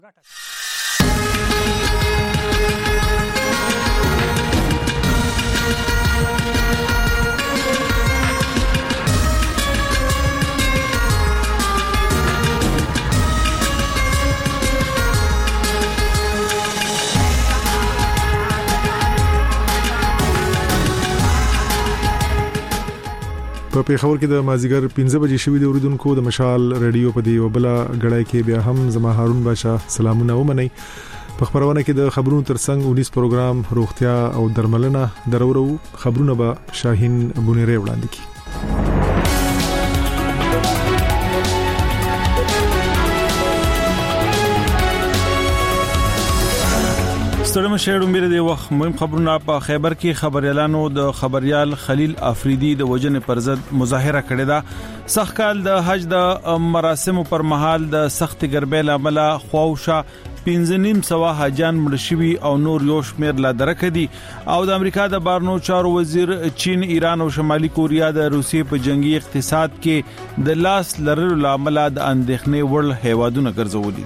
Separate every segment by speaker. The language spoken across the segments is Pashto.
Speaker 1: په پیښور کې د مازیګر 15 بجې شوې د اوریدونکو د مشال رادیو په دی وبلا غړای کې بیا هم زما هارون باشا سلامونه ومني په خبرونه کې د خبرونو ترڅنګ 19 پروګرام روغتیا او درملنه درورو خبرونه به شاهین بونیری وړاندې کی.
Speaker 2: ستړم شهر امیر دی وخت مهم خبرونه په خیبر کې خبريالانو د خبريال خلیل افریدی د وجنې پر ضد مظاهره کړې ده. سخت کال د حج د مراسمو پر مهال د سخت ګربې عمل خواوشا 1500 حاجان مړ شوي او نور یو شمیر لا درکه دي او د امریکا د بارنو چارو وزیر چین، ایران او شمالي کوریا د روسیې په جنگي اقتصاد کې د لاس لرلو عمل د اندېښنې وړ هیوادونه ګرځولي.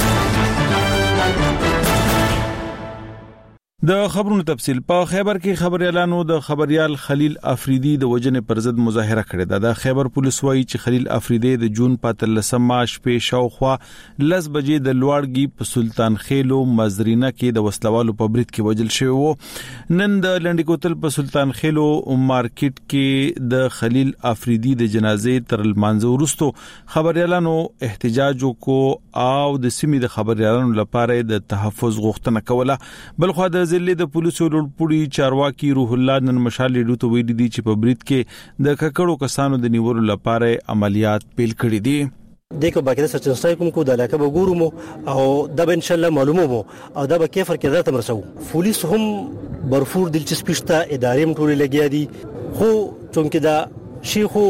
Speaker 2: د خبرونو تفصیل په خیبر کې خبريالانو د خبريال خلیل افریدی د وجنې پر ضد مظاهره کړې ده. د خیبر پولیس وایي چې خلیل افریدی د جون 13 شپې شاوخوا 10 بجې د لوړګي په سلطان خېلو مزرینه کې د وسلوالو په برید کې وژل شوی وو. نن د لنډی کوتل په سلطان خېلو مارکیټ کې د خلیل افریدی د جنازې تر المنځ وروستو خبريالانو احتجاج وکړ او د سیمې د خبريالانو لپاره د تحفظ غوښتنه کوله. بلخو د ضلع د پولیسو لوړپوړي چارواکي روح الله نن مشال لیدو ته ویلي دي چې په برید کې د ککړو کسانو د نیولو لپاره عملیات پیل کړي دي.
Speaker 3: دغه باقي سچنستای کوم کو د علاقه به ګورمو او د ان شاء الله معلومو او د به کیفر کې درته مرسو. پولیس هم برفور دلچسپشته ادارې مټولې لګیا دي خو چونکه دا شیخو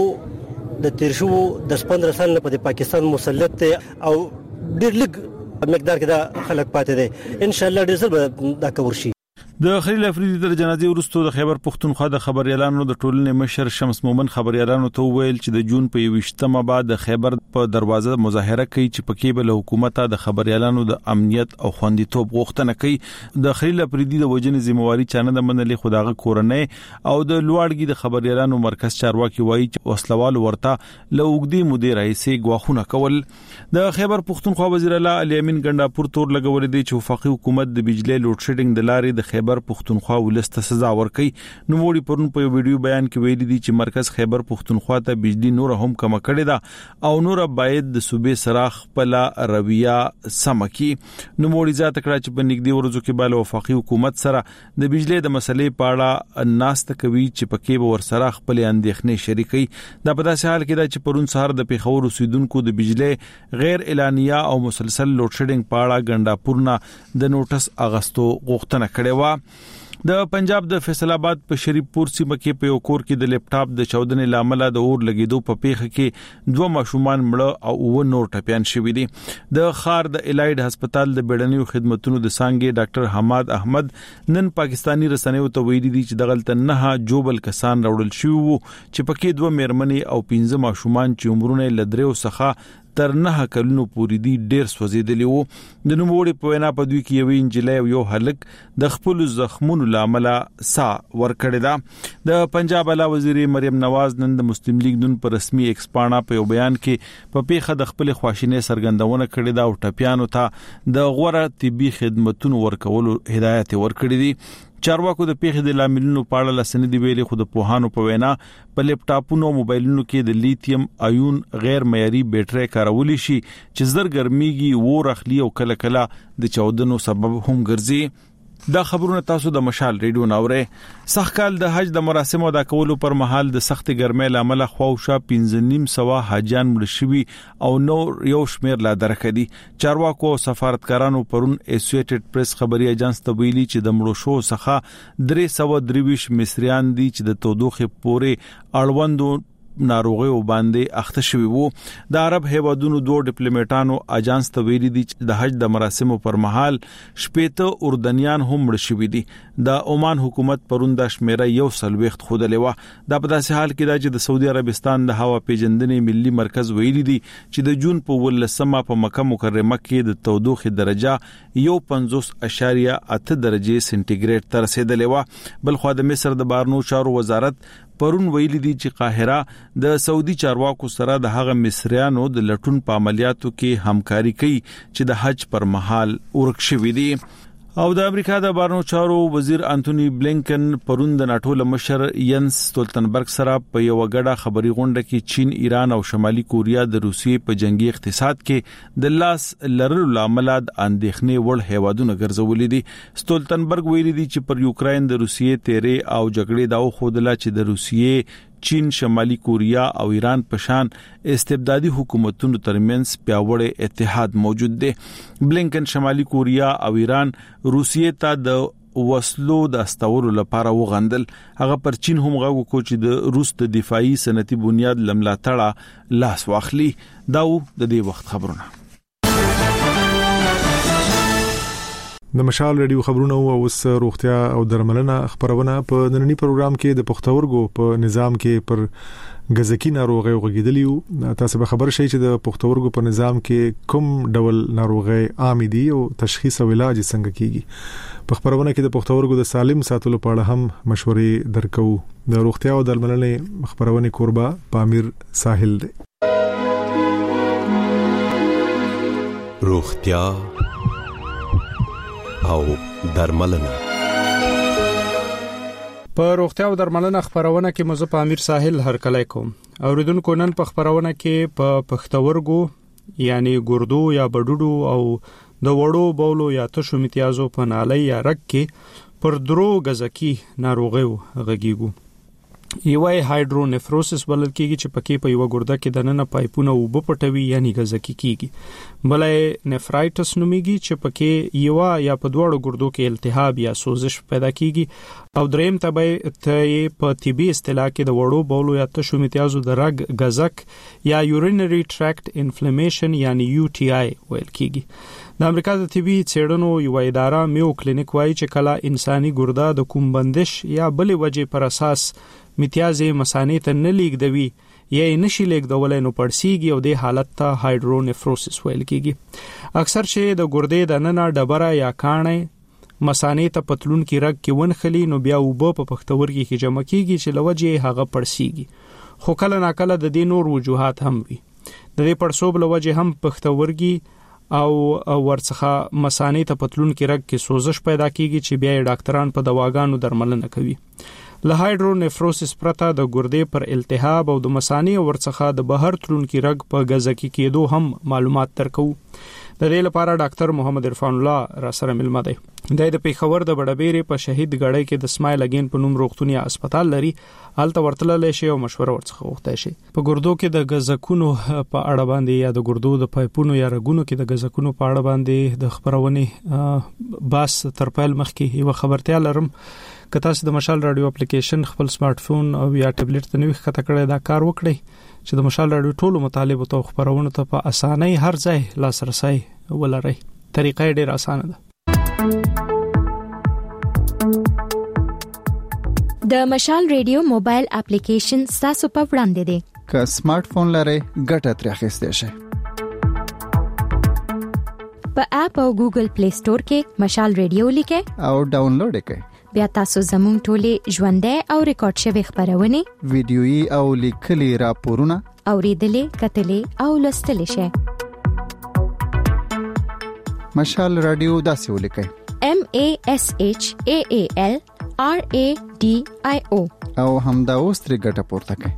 Speaker 3: د تیرشو د 15 سال په پاکستان مسلط او ډېر لږ مقدار کې دا خلک پاتې دي. ان شاء الله ډېر زر دا کور شي.
Speaker 2: د خلیل افریدی تر جنازې وروسته د خیبر پښتونخوا د خبريالانو د ټولنې مشر شمس مومن خبريالانو ته ویل چې د جون په 28مه بعد د خیبر په دروازه مظاهره کوي چې پکې به له حکومت د خبريالانو د امنیت او خوندیتوب غوښتنه کوي. د خلیل افریدی د وجنې ذمہواری چانه د منلې خداغه کورنۍ او د لوړګي د خبريالانو مرکز چارواکي وایي چې وسلوال ورته له وګړي مدیر رئیسي غواخونه کول. د خیبر پښتونخوا وزیر اعلی علي امین ګنداپور تور لګولې دي چې وفاقي حکومت د بجلی لوډ شیډینګ د لارې د خیبر پښتونخوا ولسته سزا ورکړي. نو وړي پرون په ویډیو بیان کې ویلي دي چې مرکز خیبر پښتونخوا ته بجلی نور هم کم کړي ده او نور باید د صوبې سراخ پلا رویه سمکی. نو وړي ځات کړه چې په نګدي ورځو کې بل وفاقي حکومت سره د بجلی د مسلې په اړه ناست کوي چې پکې به ور سره خپل اندېښنې شریکي. دا په داسې حال کې ده چې پرون سهار د پیښور اوسیدونکو د بجلی غیر اعلانیه او مسلسل لوډ شیډینګ په اړه ګنداپور نه د نوټس اغستو غوښتنه کړې و. د پنجاب د فیصل آباد په شریف پور سیمه کې په یو کور کې د لیپټاپ د چاودنې لامل د اور لګیدو په پیښه کې 2 ماشومان مړه او 9 نور ټپيان شوي دي. د خار د الایډ هسپتال د بیړنیو خدماتو د سانګي ډاکټر حماد احمد نن پاکستانی رسنیو ته ویلي دي چې دغلت نه جوبل کسان راوړل شوی وو چې پکې 2 میرمنې او 15 ماشومان چې عمرونه لدریو څخه تر 9 کلونو پورې دي ډېر سوځیدلی وو. د نوموړي په وینا په دوی کې یو انجلۍ او یو هلک د خپل زخمونو لامل سا ورکړی ده. د پنجاب اعلی وزیر مریم نواز نن د مسلم لیگ نن پر رسمي ایکسپانا په یو بیان کې په پیښه د خپل خواشینې سرګندونه کړې ده او ټپيانو ته د غوړه طبي خدماتو ورکولو هدایت ورکړي دي. چارواکو د پیښې د لاملونو په اړه لسنې دی ویلي خو د پوهانو په وینا په لیپټاپونو او موبایلونو کې د لیتیم ایون غیر معیاري بیټرۍ کارول شي چې زر ګرميږي و رخلی او کله کله د چاودنو سبب هم ګرځي. دا خبرونه تاسو د مشال ریډیو ناوره. سخت کال د حج د مراسمو ادا کولو پر مهال د سخت ګرمۍ لامل خواوشا 1500 حاجان مړ شوي او نور یو شمیر لا درکه دي. چارواکو او سفارتکارانو پرون اسوسییټډ پریس خبري اژانس ته ویلي چې د مړو شو څخه 323 مصریان دي چې د تودوخه پورې اړوندو ناروغیو باندې اخته شوی وو. د عرب هیوادونو دوه ډیپلوماټانو اجانس ته ویلي دي چې د حج د مراسمو پر مهال 80 اردنیان هم مړ شوي دي. د عمان حکومت پرونده شمیره 140 خودلې و. د په داسې حال کې دا چې د سعودي عربستان د هوا پیژندنې ملي مرکز ویلي دي چې د جون په 18مه په مکه مکرمه کې د تودوخې درجه 50.8 درجه سنټیګریډ ته رسیدلې و. بل خو د مصر د بهرنیو چارو وزارت پرون ویلي دي چې قاهره د سعودي چارواکو سره د هغه مصریانو د لټون په عملیاتو کې همکاري کوي چې د حج پر مهال ورک شوي دي. او د امریکا د بهرنیو چارو وزیر انټونی بلینکن پرون د ناتو مشر ینس ستولتنبرګ سره په یو غړه خبري غونډه کې چین، ایران او شمالي کوریا د روسیې په جنگي اقتصاد کې د لاس لرلو لامل د اندېښنې وړ هیوادونه ګرځولې دي. ستولتنبرګ ویلي دي چې پر یوکرين د روسیې تیرې او جګړې دا خودله چې د روسیې، چین، شمالي کوریا او ایران په شان استبدادي حکومتونو ترمنځ پیاوړی اتحاد موجود دی. بلینکن شمالي کوریا او ایران روسیې ته د وسلو د استولو لپاره وغندل. هغه پر چین هم غوښتل کو چې د روس د دفاعي صنعتي بنیاد لملاتړه لاس واخلي. دا د دې وخت خبرونه.
Speaker 1: د مشال رادیو خبرونه او اوس روغتیا او درملنه خبرونه په نننی پروګرام کې د پښتورګو په نظام کې پر غزکی ناروغي غږیدلیو. تاسو به خبر شئ چې د پښتورګو په نظام کې کوم ډول ناروغي عام دي او تشخیص او علاج څنګه کیږي. په خبرونه کې د پښتورګو د سالم ساتلو په اړه هم مشورې درکو. د روغتیا او درملنه خبرونه کوربه پامیر ساحل دی.
Speaker 4: روغتیا او درملنه.
Speaker 5: په روغتیا او درملنه خبرونه کې مزه په امیر ساحل هرکلی کوم. اوریدونکو نن په خبرونه کې په پښتورګو یعنی ګردو یا بډوډو او د وړو بولو یا تشو امتیازو په نالۍ یا رګ کې پر درو غزکی ناروغیو غږیږي. یوه هایدرونیفروسس بلل کېږي چې پکې په یو ګرده کې د نن پایپونه وب پټوي یعنی غزکی کېږي. بلې نفرایټس نوميږي چې پکې یو یا په دوړو ګردو کې التهاب یا سوزش پیدا کېږي. او دریم ته په طبي اصطلاح کې د وړو بولو یا تشو امتیازو د رګ غزک یا یورینری ټریکټ انفلیمیشن یعنی UTI ویل کېږي. د امریکا د طبي څېړنو یو اداره میو کلینیک وايي چې کله انساني ګرده د کوم بندش یا بلې وجې پر اساس امتیازې مثانې ته نه لیږدوي یا نشي لیږدولای نو پړسیږي او د حالت ته هایدرونیفروسس ویل کېږي. اکثر چې د ګردې د ننه ډبره یا کانې مثانې ته پتلون کې رګ کې ونخلي نو بیا وبو په پښتورګي کې جمع کېږي چې لوجه هغه پړسیږي. خو کله ناکله د دې نور وجوهات هم وي. د دې پړسوب لوجه هم پښتورګي او ورڅخه مثانې ته پتلون کې رګ کې سوزش پیدا کېږي چې بیا ډاکټران په دواګانو درملنه کوي. له هایدرونیفروسس پرته د ګردې پر التهاب او د مثانې ورڅخه د بهر تلونکي رګ په غزکی کېدو هم معلومات درکو. د دې لپاره ډاکټر محمد عرفان الله را سره ملما دی. د پیښور د بډبېرې په شهید غړی کې د سمایل اگین په نوم روغتونی هسپتال لري. هلته ورتلل شي او مشوره ورڅخه غوښتای شي. په ګردو کې د غزکونو په اړه باندې یا د ګردو د پایپونو یا رګونو کې د غزکونو په اړه باندې د خبرونه باس ترپایل مخکې یو خبرتیا لرم. که تاسو د مشال رادیو اپلیکیشن خپل سمارټ فون او یا ټابلیټ ته نوې خطا کړی دا کار وکړئ چې د مشال رادیو ټولو مطالبه او خبرونه ته په اسانۍ هر ځای لاسرسي ولرئ. طریقه ډېر اسانه ده.
Speaker 6: د مشال رادیو موبایل اپلیکیشن تاسو په وړاندې دی.
Speaker 7: که سمارټ فون لرئ ګټه ترې اخیستئ شئ.
Speaker 6: په اپ او ګوګل پلی سٹور کې مشال رادیو لیکئ
Speaker 7: او ډاونلوډ یې کړئ.
Speaker 6: بیا تاسو زموږ ټولې ژوندۍ او ریکارډ شوی خبرونه
Speaker 7: ویډیويي او لیکلي راپورونه
Speaker 6: اوریدلې کتلې او لوستلې شئ.
Speaker 7: مشال رادیو داسې ولیکئ
Speaker 6: MASHAAL RADIO
Speaker 7: او همدا اوس ترې ګټه پورته کړئ.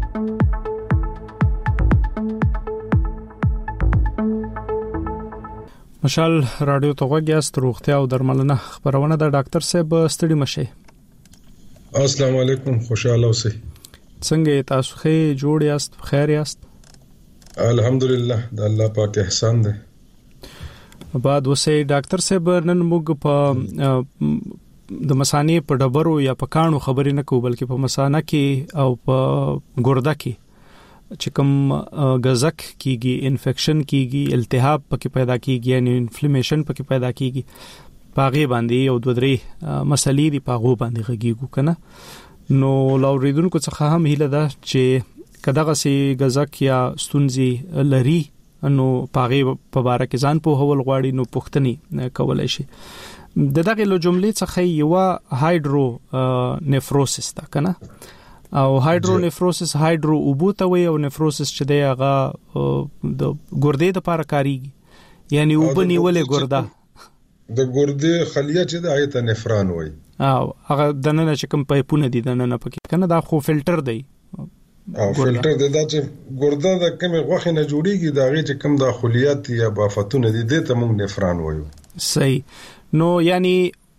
Speaker 5: مشال رادیو ته غوږیاست. روغتیا او درملنه خبرونه د ډاکټر صاحب ستړي مشه.
Speaker 8: السلام علیکم، خوشاله اوسئ.
Speaker 5: څنګه تاسو ښه جوړ یاست؟ بخیر یاست؟
Speaker 8: الحمدلله، د الله پاک احسان دی.
Speaker 5: بعد وسه ډاکټر صاحب نن موږ په د مثانې په ډبرو یا په کانو خبرې نه کوو بلکې په مثانه کې او په ګرده کې چې کوم غزک کیږي انفیکشن کیږي التهاب پکې پیدا کیږي یعنی انفلیمیشن پکې پیدا کیږي پاغه باندې او دوه درې مسلې دی پاغو باندې غږیږي کنه نو لاوریدونکو څخه هم هیله ده چې کداغه سي غزک یا ستونزي لري نو پاغه په باره کې ځان په هول غواړي نو پښتني کولای شي دغه له جملې څخه یو هایدرو نفروسس تا کنه او هایدرونیفروسس هایدرو اوبوته وي او نفروسس چې دی هغه د ګردې د لپاره کاریږي یعنی وبنیولې ګرده
Speaker 8: د ګردې خلیه چې د هغه ته نفران وي
Speaker 5: او هغه د نن چې کوم پایپونه دي د نن پکې کنه دا خو فلټر دی
Speaker 8: او فلټر د دا چې ګرده د کومه غوښه نه جوړیږي دا هغه چې کوم د خلیات یا بافتونه دي د ته موږ نفران وایو
Speaker 5: صحیح نو یعنی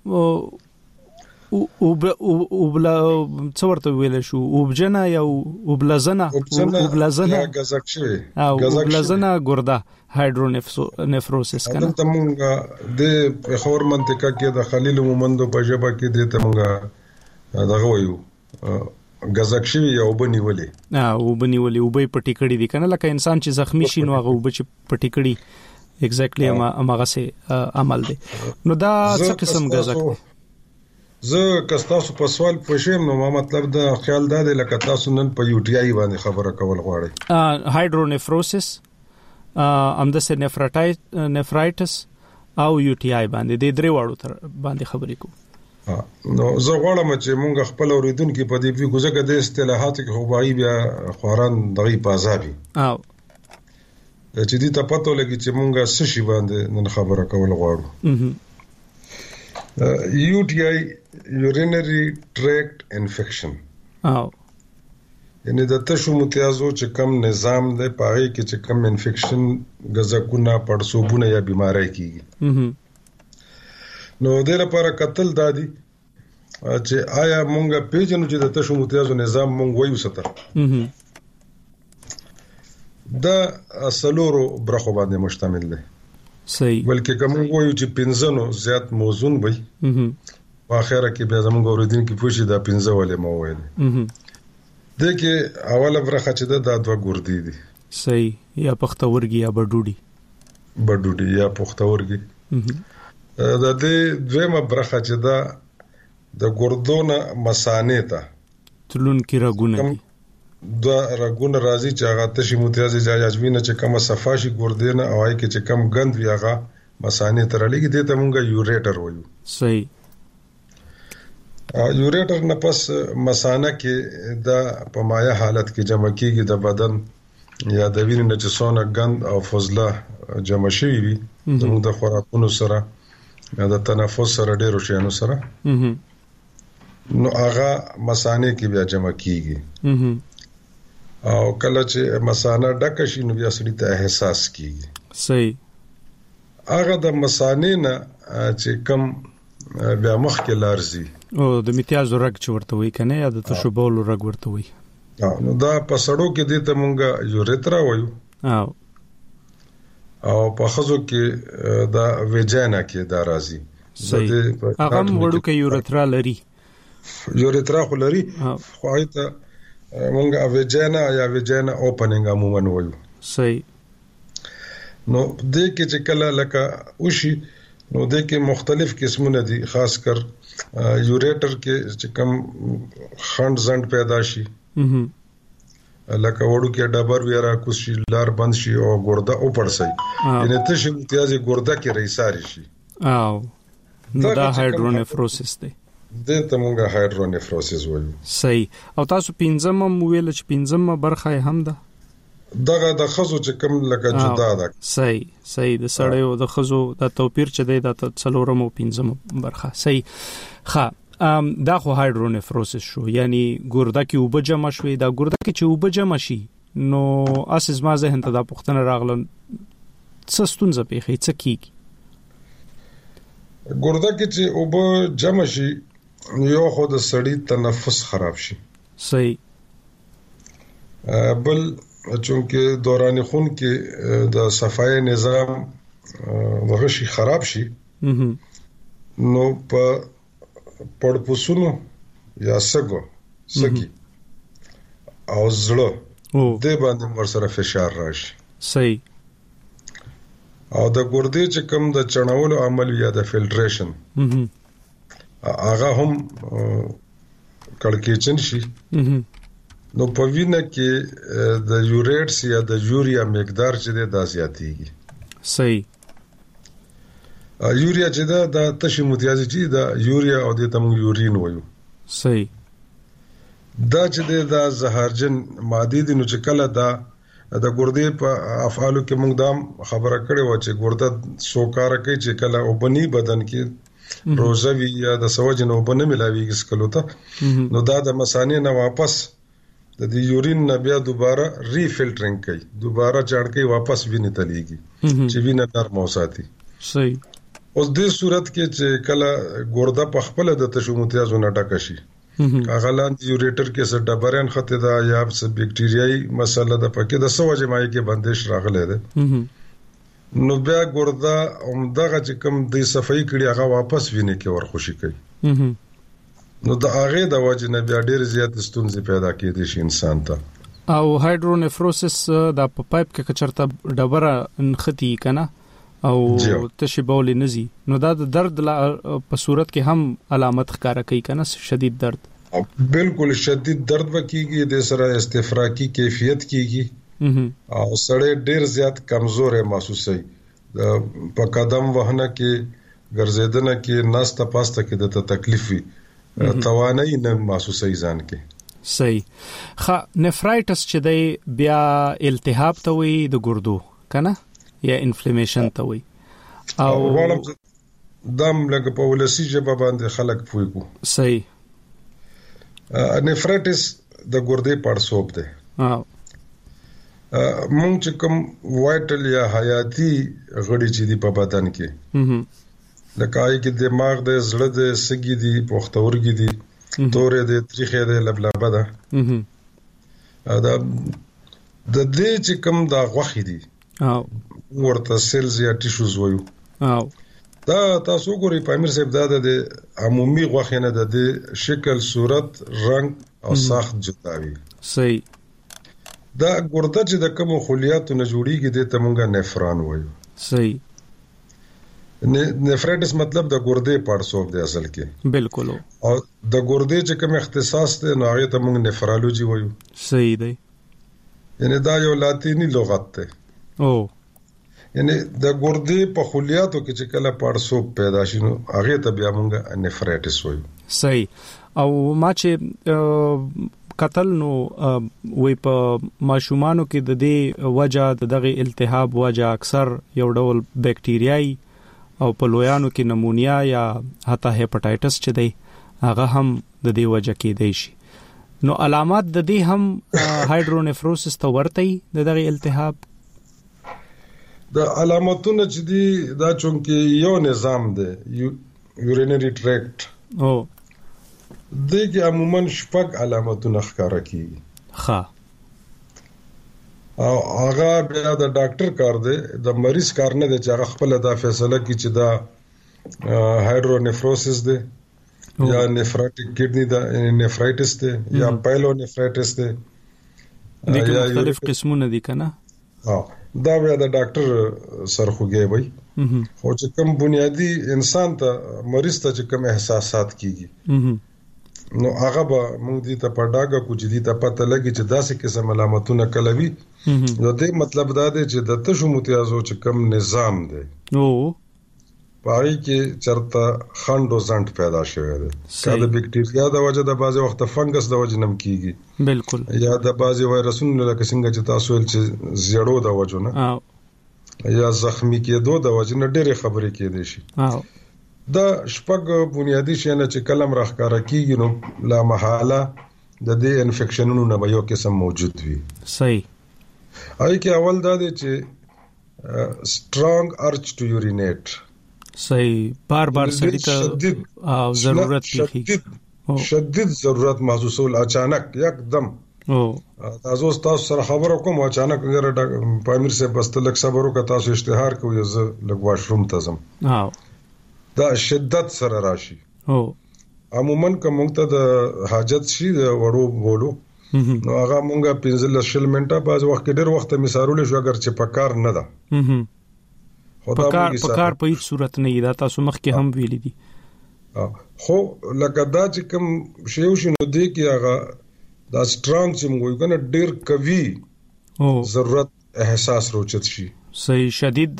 Speaker 5: او بلا څورته ویل شو او بجنا یا او بلزنه
Speaker 8: یا غزک شوی
Speaker 5: او بلزنه ګرده هایدرونیفروسس کنه
Speaker 8: ته مونږه د خور منطقه کې د خلیل مومندو په ژبه کې د ته مونږه دغه وایو غزک شوی یا وبنیولې
Speaker 5: وبنیولې وبې پټی کړی دي کنه لکه انسان چې زخمی شي نو هغه وب چې پټی کړی ایگزیکټلی هغه سه عمل دی نو دا څه قسم غزک
Speaker 8: زه کستاسو په سوال پوښیم نو ما مطلب دا خیال دا دی لکه تاسو نن په یو ټی آی باندې خبره کول غواړئ
Speaker 5: هایدرونیفروسس امدسه نفرایټس او یو ټی آی باندې د درې واړو تر باندې خبرې کوو
Speaker 8: نو زه غواړم چې مونږ خپل اوریدونکو په دې وی ګوزګه د اصطلاحات کې خوبایي بیا خوران دغه پازابي
Speaker 5: او
Speaker 8: چې دې ته پته لګي چې مونږه څه شي باندې نن خبره کول غواړو UTI urinary tract infection
Speaker 5: او
Speaker 8: یعنی د تشو متیازو چې کم نظام دی پاره کې چې کم انفیکشن غزکونه پړسوبونه یا بیماری کیږي نو د لپاره قتل دادي چې آیا مونږه پیژنو چې د تشو متیازو نظام مونږ وایو ستر دا اصلورو برخو باندې مشتمل دی
Speaker 5: صحیح
Speaker 8: بلکې کوم وایو چې پنځنو زیات موزون وي په اخره کې بیا زموږ اوریدونکو پوښي دا پنځه ولې مو ویل دغه اوله برخه چې دا دوه ګردې دي
Speaker 5: صحیح یا پختورګي یا
Speaker 8: بډوډي یا پختورګي دا د دویمه برخه چې دا د ګردونه مسانې ته
Speaker 5: تلون کې راګونه
Speaker 8: دا رګونه راځي چې هغه تشي متیازي جاجوینه چې کومه صفاشي ګردینه او هغه چې کم غند وی هغه مسانې تر لګي دي ته مونږه یوریټر وایو
Speaker 5: صحیح
Speaker 8: یوریټر نه پس مسانه کې دا په مایع حالت کې جمع کیږي د بدن یا د وینې نه چې څونه غند او فضله جمع شي وي زموږ د خوراکونو سره یا د تنفس سره ډېر شیانو سره نو هغه مسانه کې بیا جمع کیږي او کله چې مسانه ډکه شي نو بیا سړی ته احساس کیږي
Speaker 5: صحیح
Speaker 8: هغه د مسانې نه چې کم بیا مخ کې لارزي
Speaker 5: او د میتیازو رګ چې ورته وي کنه یا د تشوبولو رګ ورته وي
Speaker 8: نو دا په سړو کې د ته مونږه یوریترا وایو او په خزو کې دا ویجانا کې دا راځي
Speaker 5: صحیح هغه وړو کې یوریترا لري
Speaker 8: خو لري خو ایته مونږه ویجانا یا ویجانا اوپننګ عموما وایو
Speaker 5: صحیح
Speaker 8: نو د کې چې کله لکه وشي نو د کې مختلف قسمونه دي خاص کر یوریټر کې چې کم خند زند پیدا شي لکه وړو کې ډبر ویرا کوشي لار بند شي او ګرده او پړسي یعنی ته شي امتیازي ګرده کې رئیساري شي
Speaker 5: او دا هایدرونیفروسس دی
Speaker 8: د تمونګه هایدرونیفروسس وایو
Speaker 5: صحیح او تاسو پنځم ویل چې پنځم برخه هم ده
Speaker 8: دغه د خزو چې کم لکه جدا ده
Speaker 5: صحیح د سړیو د خزو د توپیر چې دی د څلورم او پنځم برخه صحیح ښه دا خو هایدرونیفروسس شو یعنی ګرده کې اوبه جمع شوي دا ګرده کې چې اوبه جمع شي نو اساس ما ذهن ته دا پوښتنه راغله څه ستونزه پیښی څه کیږي
Speaker 8: ګرده کې چې اوبه جمع شي یو خو د سړی تنفس خراب شي
Speaker 5: صحیح
Speaker 8: بل چونکه دوران خون کې د صفای نظام وغشي خراب شي نو په پړپوسونو یا سګي او زړه د باندې ورسره فشار راشي.
Speaker 5: صحیح.
Speaker 8: او د ګردې چې کوم د چڼولو عمل یا د فلټریشن هغه هم کړکېچن شي. نو په وینه کې د یوریټس یا د یوریا مقدار چې دا زیاتېږي.
Speaker 5: صحیح.
Speaker 8: یوریا چې دا تشي متیازي چې دا یوریا او د تم یورین وایو.
Speaker 5: صحیح.
Speaker 8: دا چې دا زهرجن ماده دي نو چې کله دا د ګردې په افعالو کې موږ دا خبره کړې و چې ګرده سوکاره کوي چې کله وبني بدن کې روزوي یا د سوجن وبنه ملاويږي سکلو ته نو دا د مثانې نه واپس د یورین نه بیا دوباره ری فلټرینګ کوي، دوباره چاړ کوي، واپس وینې ته لیږي چې وینه نرم وساتي.
Speaker 5: صحیح.
Speaker 8: اوس دې صورت کې چې کله ګرده په خپل د تشومتیازو نه ډکه شي هغه لاندې یوریټر کې څه ډبرین خطه دا یا څه بکټریايي مسله د پکې د سوجه مای کې بندش راغله ده. نو بیا ګرده عمدغه چې کوم د صفائی کړي هغه واپس وینې کې ورخوشي کوي. نو د هغه د وجه نه بیا ډېر زیات ستونزې پیدا کېدې شي انسان ته.
Speaker 5: او هایدرونیفروسس د پایپ کې کچرته ډبره نختی کنه او تشی بول نزي نو دا د درد په صورت کې هم علامت ښکارا کوي کنه شدید درد.
Speaker 8: بالکل شدید درد وکيږي د سره استفراقی کیفیت کیږي او سړی ډیر زیات کمزور محسوسي په قدم وهنه کې ګرځیدنه کې ناسته پاسته کې د تکلیف وي توانای نه محسوسي ځان کې.
Speaker 5: صحیح. نفرایټس چې دی بیا التهاب ته وي د ګردو کنه یا انفلیمیشن ته وي او
Speaker 8: دم لګ په ولسی جبه باندې خلک پوي کو.
Speaker 5: صحیح.
Speaker 8: نفرایټس د ګردې پړسوب ده. مونږ چې کوم وایټل یا حیاتي غړي چې دی په بدن کې لکه آی کې دماغ د زړه د سګي دی پختورګي دی تورې د تریخې د لبلبه ده دا د دې چې کوم دا غوخي دی ورته سیلز یا ټیشوز وایو. دا تاسو ګورئ پامیر صاحب دا د عمومي غوخي نه د شکل صورت رنگ او ساخت جوړاوي.
Speaker 5: صحیح.
Speaker 8: دا ګرده چې د کوم خلیاتو نه جوړیږي د تمونګه نفران وایو.
Speaker 5: صحیح.
Speaker 8: نفرایټس مطلب د ګردې پړسوب دی اصل کې.
Speaker 5: بالکل.
Speaker 8: او د ګردې چې کوم اختصاص دی نو هغه تمونګ نفرالوجي وایو.
Speaker 5: صحیح دی.
Speaker 8: یعنی دا یو لاتینی لغت دی. یعنی د ګردې په خلیاتو کې چې کله پړسوب پیدا شي نو هغه ته بیا مونږه نفرایټس وایو.
Speaker 5: صحیح. او ما چې قتل نو وې په ماشومانو کې د دې وجہ دغه التهاب وجہ اکثر یو ډول بکټریاي او په لویانو کې نمونیا یا حتی هپاتایټس چې دی هغه هم د دې وجہ کې دی شي. نو علامات د دې هم هایدرونیفروسس ته ورته دغه التهاب
Speaker 8: د علامتونو چې دی دا چونکه یو نظام دی یورینری ټریکټ دغه عموما شپږ علامتونه ښکارا کیږي. او هغه بیا د ډاکټر کار دی د مریض کار نه دی چې هغه خپل دا فیصله کوي چې دا هایدرونیفروسس دی یا نفراټیک کډنی دا نفرایټس دی یا پایلونیفرایټس دی.
Speaker 5: دغه مختلف قسمونه دي کنه.
Speaker 8: دا بیا د ډاکټر سرخوږی وي. خو چې کوم بنیادی انسان ته مریض ته چې کوم احساسات کیږي نو هغه به موږ دې ته پډاګه کو چې دې ته پته لګي چې داسې قسم علامتونه کلوي. نو دې مطلب دا دی چې د تشومتیازو چې کوم نظام دی پای کې چرته خندو زنټ پیدا شوی دی. کله بکټیریا د وجه د بازي وخت فنګس د وجه نم کیږي.
Speaker 5: بالکل.
Speaker 8: یا د بازي وایرسونو لکه څنګه چې تاسو ول چې زیړو د وجه نه یا زخمی کېدو د وجه نه ډېرې خبرې کېدې شي. دا شپږ بنیادی شیانه چې کلم راخکاره کیږي نو لا محاله د دې انفیکشنونو نه یو قسم موجود وي.
Speaker 5: صحیح.
Speaker 8: آی کې اول دا دی چې strong urge to urinate.
Speaker 5: صحیح. بار سړی ته ضرورت پیږي.
Speaker 8: شدید ضرورت محسوسول اچانک یکدم. تاسو سره خبرو کوم اچانک غره پامیر سے بس تلک صبر وکړه تاسو اشتهار کوی ز لګ واشروم ته زم. دا شدت سره راشي. عموما کوم ته د حاجت شي د وړو بولو نو هغه مونږه 15 منټه باز وخت ډېر وخت مثالونه شو اگر چې پکار نه ده
Speaker 5: پکار په هیڅ صورت نه دا تاسو مخکې هم ویلي دي
Speaker 8: خو لکه دا چې کوم شی وشنو دی کې هغه دا سترونګ چې موږ کنه ډېر قوي ضرورت احساس روچت شي
Speaker 5: صحیح شدید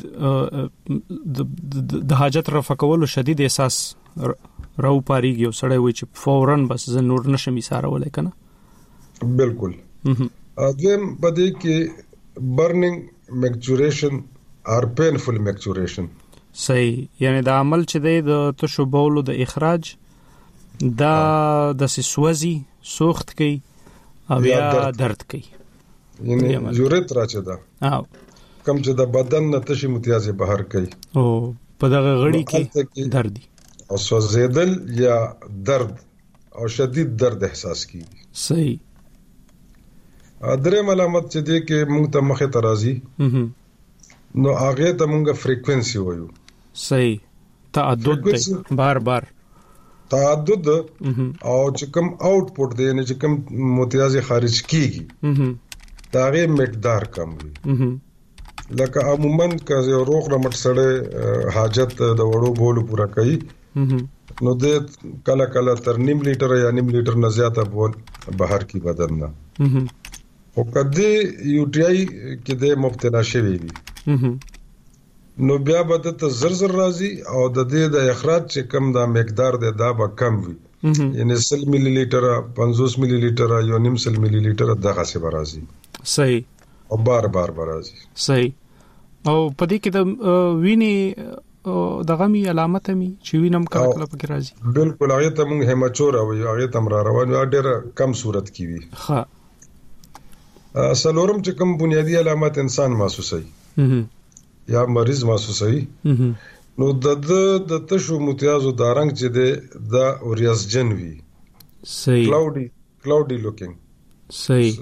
Speaker 5: د حاجت رفع کولو شدید احساس راو پاریږي او سړی وي چې فورن بس زه نور نشم ایثارولای کنه
Speaker 8: بالکل اذن بده کې برنینګ میکچوریشن اور پینفل میکچوریشن
Speaker 5: صحیح یعنی دا عمل چې د تشو بولو د اخراج دا د سوزي سوخت کوي او یا درد کوي
Speaker 8: یعنی یورترا چې دا کم چې د بدن نه تشي متیازه بهر کوي
Speaker 5: او په دغه غړي کې درد
Speaker 8: او سوځیدل یا درد او شدید درد احساس کیږي
Speaker 5: صحیح
Speaker 8: درې علامت چې دې کې موږ ته مخه ترازی نو هغه ته موږ فریکوئنسي وایو
Speaker 5: صحیح تعدد بار بار
Speaker 8: تعدد او چې کوم آوټپوټ دی نه چې کوم متیازه خارج کیږي دا غي مقدار کم وي لکه عموما که روغ رمټ سره حاجت د وړو بولو پورا کوي نو د کله کله تر نیم لیټر یا نیم لیټر نه زیاته بول بهر کی بدن نه او کدی یو ټی آی کې د مبتلا شوی وي نو بیا به ته زر راځي او د دې د اخراج چې کم دا مقدار دی دا به کم وي یعنی 100 ملي لیټر 50 ملي لیټر یا 900 ملي لیټر دغه څه راځي
Speaker 5: صحیح
Speaker 8: او بار راځي
Speaker 5: صحیح او پدې کې د ویني دغه می علامت می چې وینم کله پکې راځي
Speaker 8: بالکل هغه ته موږ هیماچور او هغه تم را روان ډېر کم صورت کی وي
Speaker 5: ها
Speaker 8: سلورم چې کوم بنیادی علامات انسان محسوسوي یا مریض محسوسوي نو د تشو متیازو د رنگ چې د اوریاسجن وي
Speaker 5: صحیح
Speaker 8: کلاودی لوکینګ
Speaker 5: صحیح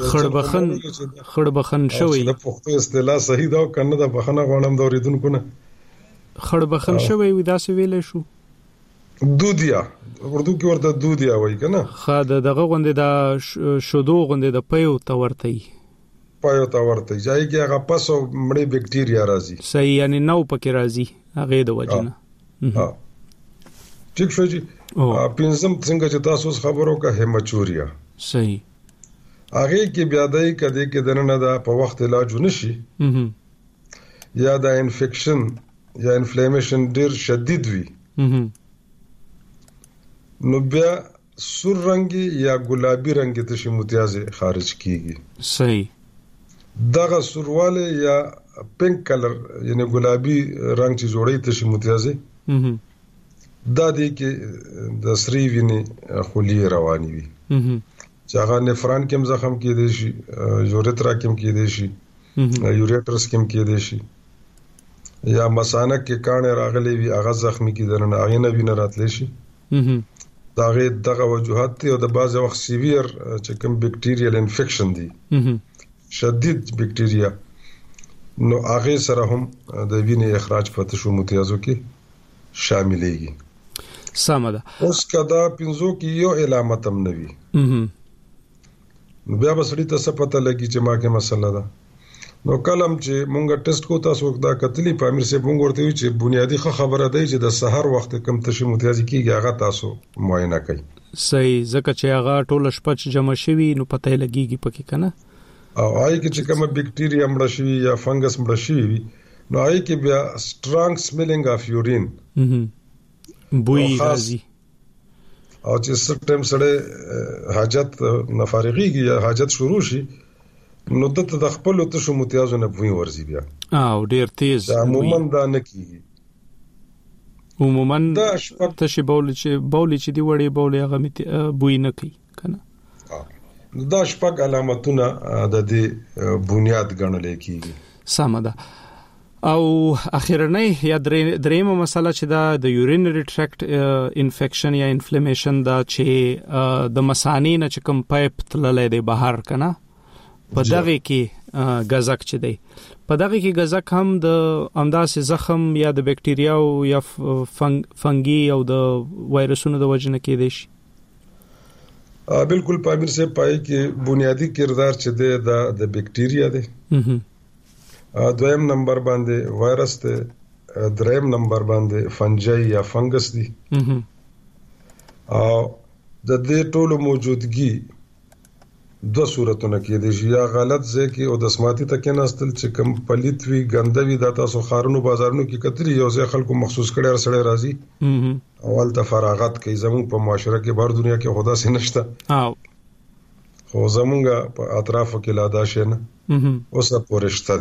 Speaker 5: خړبخن شوی
Speaker 8: د پښتو اصطلاح صحیح دا کنه د بخنه غونم د اوریدونکو نه
Speaker 5: خړبخن شوی وي دا څه ویل شو
Speaker 8: دودیا اردو کې ورته دودیا وایي کنه
Speaker 5: خا دغه غوندې دا شودو غوندې د پيو تورتي ځای
Speaker 8: کې هغه پسو مړې بکټیریا راځي
Speaker 5: صحیح یعنی نو پکې راځي هغه د وجنه
Speaker 8: ټیک شو جی پنځم څنګه چې تاسو خبرو کا هیماچوریا
Speaker 5: صحیح
Speaker 8: هغه کې بیا دای کده کې دنه دا په وخت علاج ونشي یا دا انفیکشن یا انفلیمیشن ډیر شدید وي نو بیا سور رنگي یا ګلابي رنگي تشي متیازه خارج کیږي
Speaker 5: صحیح
Speaker 8: دغه سورواله یا پینک کلر یعنی ګلابي رنگ چې جوړي تشي متیازه دا دی کې د سری ویني خولي رواني وي چې هغه نفران کې زخم کې دي شي یورترا کې کې دي شي یوریټرس کې کې دي شي یا مثانه کې کانه راغلي وي هغه زخمي کې درنه هغه نه ویني راتلی شي دغه وجوهات ته او د بعض وخت سیویر چې کوم بکټیریل انفیکشن دي شدید بکټیریا نو هغه سره هم د وینې اخراج په تشو متیازو کې شاملېږي
Speaker 5: سمه
Speaker 8: اوس کدا پنځو کې یو علامت هم نوي بیا به سړی ته څه پته لګي چې ما کې مسله ده نو کلم چې مونږه ټیسټ کو تاسو دا کتلی په امیر سه مونږ ورته چې بنیادی خبره ده چې د سحر وخت کم تشي متیازي کیږي هغه تاسو معاینه کوي
Speaker 5: صحیح ځکه چې هغه ټول شپه جمع شوی نو پته لګيږي پکې کنه
Speaker 8: او آی کې چې کوم بکټیریا مړ شي یا فنګس مړ شي نو آی کې بیا سترونګ سمیلینګ اف یورین
Speaker 5: بوی راځي
Speaker 8: او چې سټیم سره حاجت نفارغيږي یا حاجت شروع شي نو د خپل تشو متیازو نه بوی ورزي بیا
Speaker 5: او ډیر تیز
Speaker 8: عموما دا نه کیږي
Speaker 5: عموما تشي بول چې دی وړي بول هغه بوی نه کوي کنه
Speaker 8: دا شپږ علامتونه د دې بنیاد ګڼل کیږي
Speaker 5: سمه ده او اخیرنۍ یا دریمه مسله چې دا د یورینری ټریکټ انفیکشن یا انفلیمیشن دا چې د مثانې نه چې کوم پایپ تللې دی بهر کنه په دغه کې غزک چي دی په دغه کې غزک هم د انداز زخم یا د بکټیریا او یا فنګي او د وایرسونو د وجنه کې دی شي
Speaker 8: بالکل پامیر سے پای کې بنیادی کردار چې دی د بکټیریا دی دویم نمبر باندې وایرس دی دریم نمبر باندې فنجي یا فنګس دی او د دې ټولو موجودګي دو صورتونه کې دي یا غلط ځای کې او د سماعتي تکې ناستل چې کم پلیت وی ګندوي د تاسو خارونو بازارونو کې کتري یو ځای خلکو مخصوص کړي سره راځي اول ته فراغت کوي زموږ په معاشره کې بار دنیا کې خدا سي نشته خو زموږ په اطرافو کې لا دا شي نه اوسه پورشته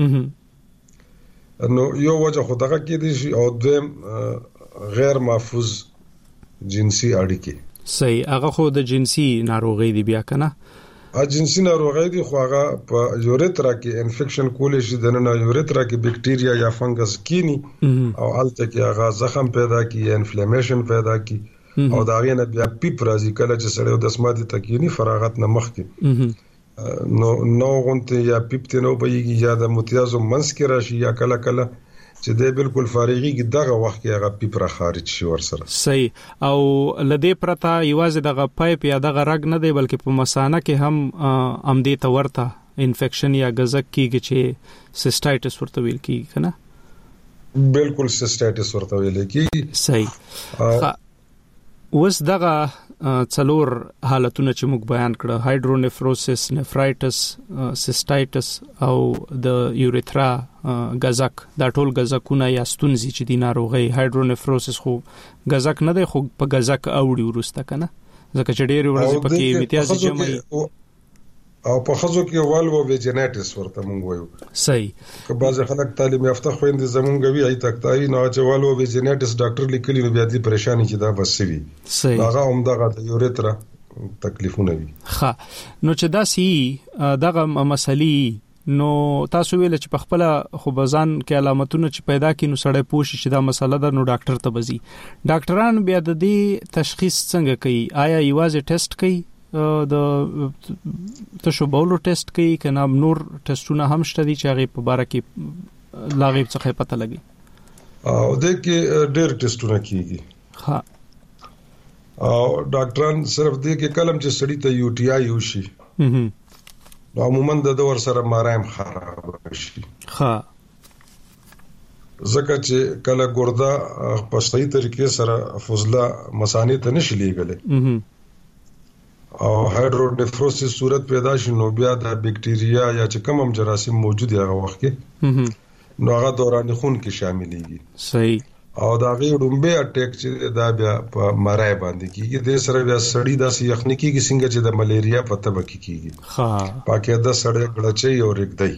Speaker 8: ده نو یو وجه خدغه کې دي او دویم غیر محفوظ جنسي اړیکې
Speaker 5: صحیح هغه خو د جنسي ناروغي دی بیا کنه
Speaker 8: جنسي ناروغي دي خو هغه په یوریترا کې انفیکشن کولې شي د نه یوریترا کې بکټیریا یا فنګس کینی او الته کې هغه زخم پیدا کی یا انفلیمیشن پیدا کی او دا غینه بیا پیپ راځي کله چې سړی د سماعتي تکینی فراغت نه مخ کې نو غونته یا پیپ ته نو بېږي یا د متیازو منس کې راشي یا کله کله چې د بالکل فارغي کې دغه وخت کې هغه پیپ را خارج شي ورسره
Speaker 5: صحیح او لدې پرتا یوازې دغه پایپ یا دغه رګ نه دی بلکې په مثانه کې هم امدې ته ورته انفیکشن یا غزک کیږي چې سیسټایټس ورته ویل کیږي کنه
Speaker 8: بالکل سیسټایټس ورته ویل کیږي
Speaker 5: صحیح اوس دغه څلور حالتونه چې موږ بیان کړه هایډرونیفروسس نفرایټس سیسټایټس او د یوریترا غزک دا ټول غزکونه یا ستونزې چې د ناروغي هایډرونیفروسس خو غزک نه دی خو په غزک اوړي ورسته کنه ځکه چې ډېر ورځې پکې امتیاز جمعي
Speaker 8: او په خزو کې والو ویجنټس ورته مونږ وایو
Speaker 5: صحیح
Speaker 8: که بعض خلک تعلیم یافته خويندې زمونږ وی ای تکتاوی نو چې والو ویجنټس ډاکټر لیکلی نو بیا دې پریشانی چې دا بسوي
Speaker 5: صحیح
Speaker 8: هغه همدغه د یوریترا تکلیفونه وي
Speaker 5: ښه نو چې دا سی دغه مسلې نو تاسو ویل چې په خپل خو بزان کې علامتونه چې پیدا کینو سړی پوښي چې دا مسله ده نو ډاکټر ته بزي ډاکټران بیا د دې تشخیص څنګه کوي آیا یوازې ټیسټ کوي د تشوبولو ټیسټ کوي کنه نور ټیسټونه هم شته دي چې هغه په باره کې لاغیب څخه پته لګي
Speaker 8: او د کې ډېر ټیسټونه کیږي
Speaker 5: ها
Speaker 8: او ډاکټران صرف د کې کلم چې سړی ته یو ټي آی وشي نو عموما د دور سره مارایم خراب شي
Speaker 5: ها
Speaker 8: ځکه چې کله ګرده په صحیح طریقې سره فضله مثانې ته نشي لیږلی او هایډرونیفروسس صورت پیدا شي نو بیا د بکټیریا یا چې کوم جراثیم موجود هغه وخت کې نو هغه دوران خون کې شاملېږي
Speaker 5: صحیح
Speaker 8: او دا غي ډومبه اٹیک چې دا بیا په مړای باندې کیږي د سره بیا سړی داسې یخني کیږي څنګه چې د ملیریا په تبه کې کیږي
Speaker 5: ها
Speaker 8: پاکه د سړی غړچي او رګدای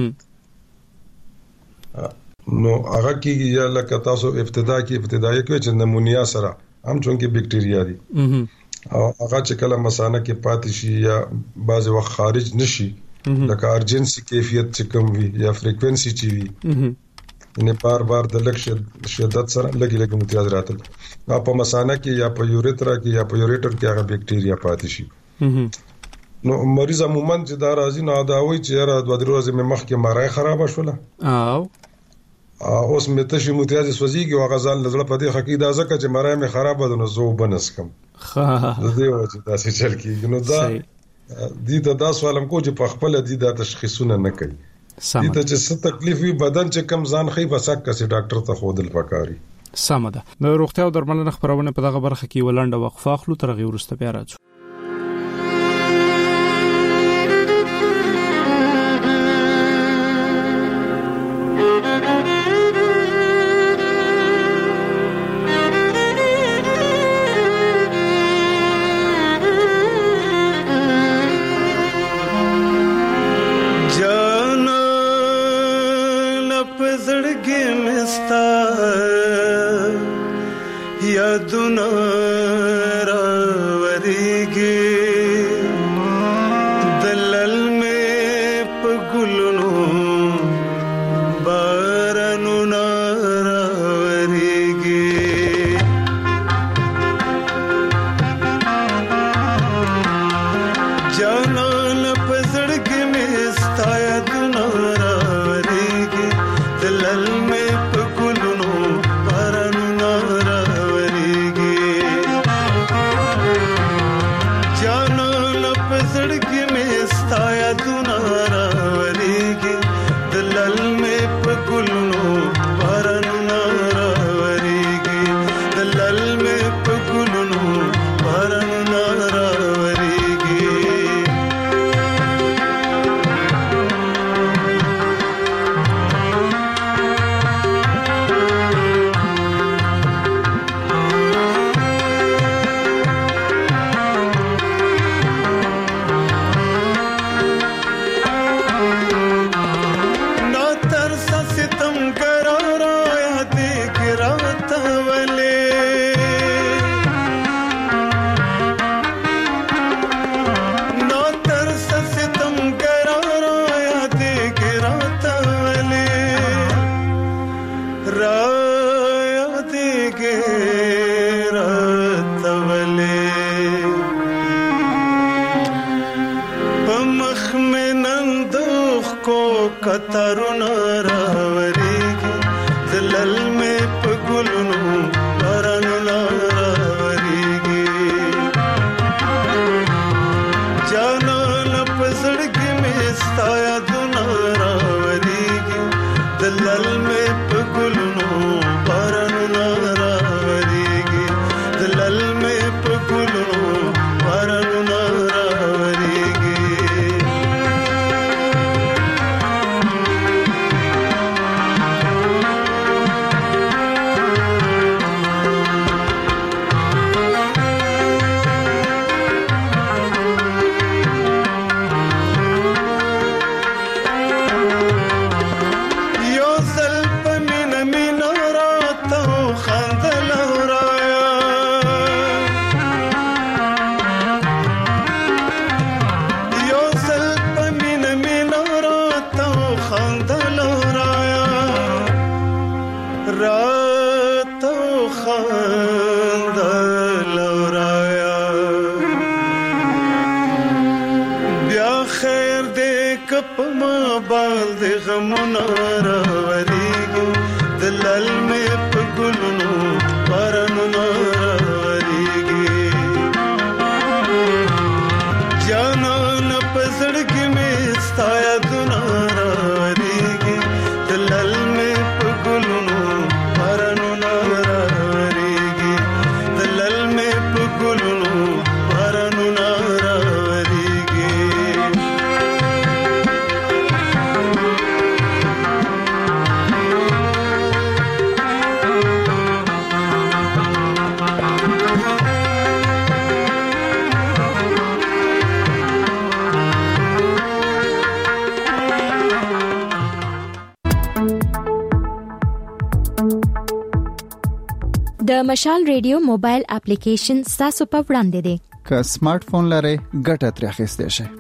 Speaker 8: نو هغه کیږي یا لکه تاسو ابتدایي کې چې نمونیا سره هم چونکه بکټیریا دي او هغه چې کله مثانه کې پاتې شي یا بعض وخت خارج نشي لکه ارجنسي کیفیت چې کم وي یا فریکوئنسي چې وي نه بار د لک شدت سره لګي امتیاز راتل او په مثانه کې یا په یوریترا کې یا په یوریټر کې هغه بکټیریا پاتې شي نو مریض عموما چې دا راځي نه دا وایي چې را 2 ورځې مې مخ کې مړای خراب شوله اوس مې ته شي امتیاز سوځيږي او غزال لزړه په دې حقیقت دا ځکه چې مړای مې خراب ده نو زه وبنس کم د دې وجه دا څه چل کیږي نو دا دې ته دا سوالم کو چې په خپل دې دا تشخیصونه نه کوي دې ته چې څه تکلیف وي بدن چې کم ځان خي بسک کسي ډاکټر ته خودل پکاري
Speaker 5: سمه ده د روغتیا او درملنه خبرونه په دغه برخه کې ولنډه وقفه اخلو تر غي ورسته بیا راځو
Speaker 9: जाना न पजड़ के में स्ताया خندل رایا بیا خیر دې کپ ما بال دې غمونه راوريږي دلل مې په ګلونو پرنو راوريږي جانا نه پسړ کې مې ستایا دنا راوريږي دلل مې په ګلونو پرنو راوريږي دلل مې په ګلونو پرنو راوريږي
Speaker 6: د مشال ریډیو موبایل اپلیکیشن تاسو په وړاندې دی
Speaker 7: که سمارټ فون لرئ ګټه ترې اخیستئ شئ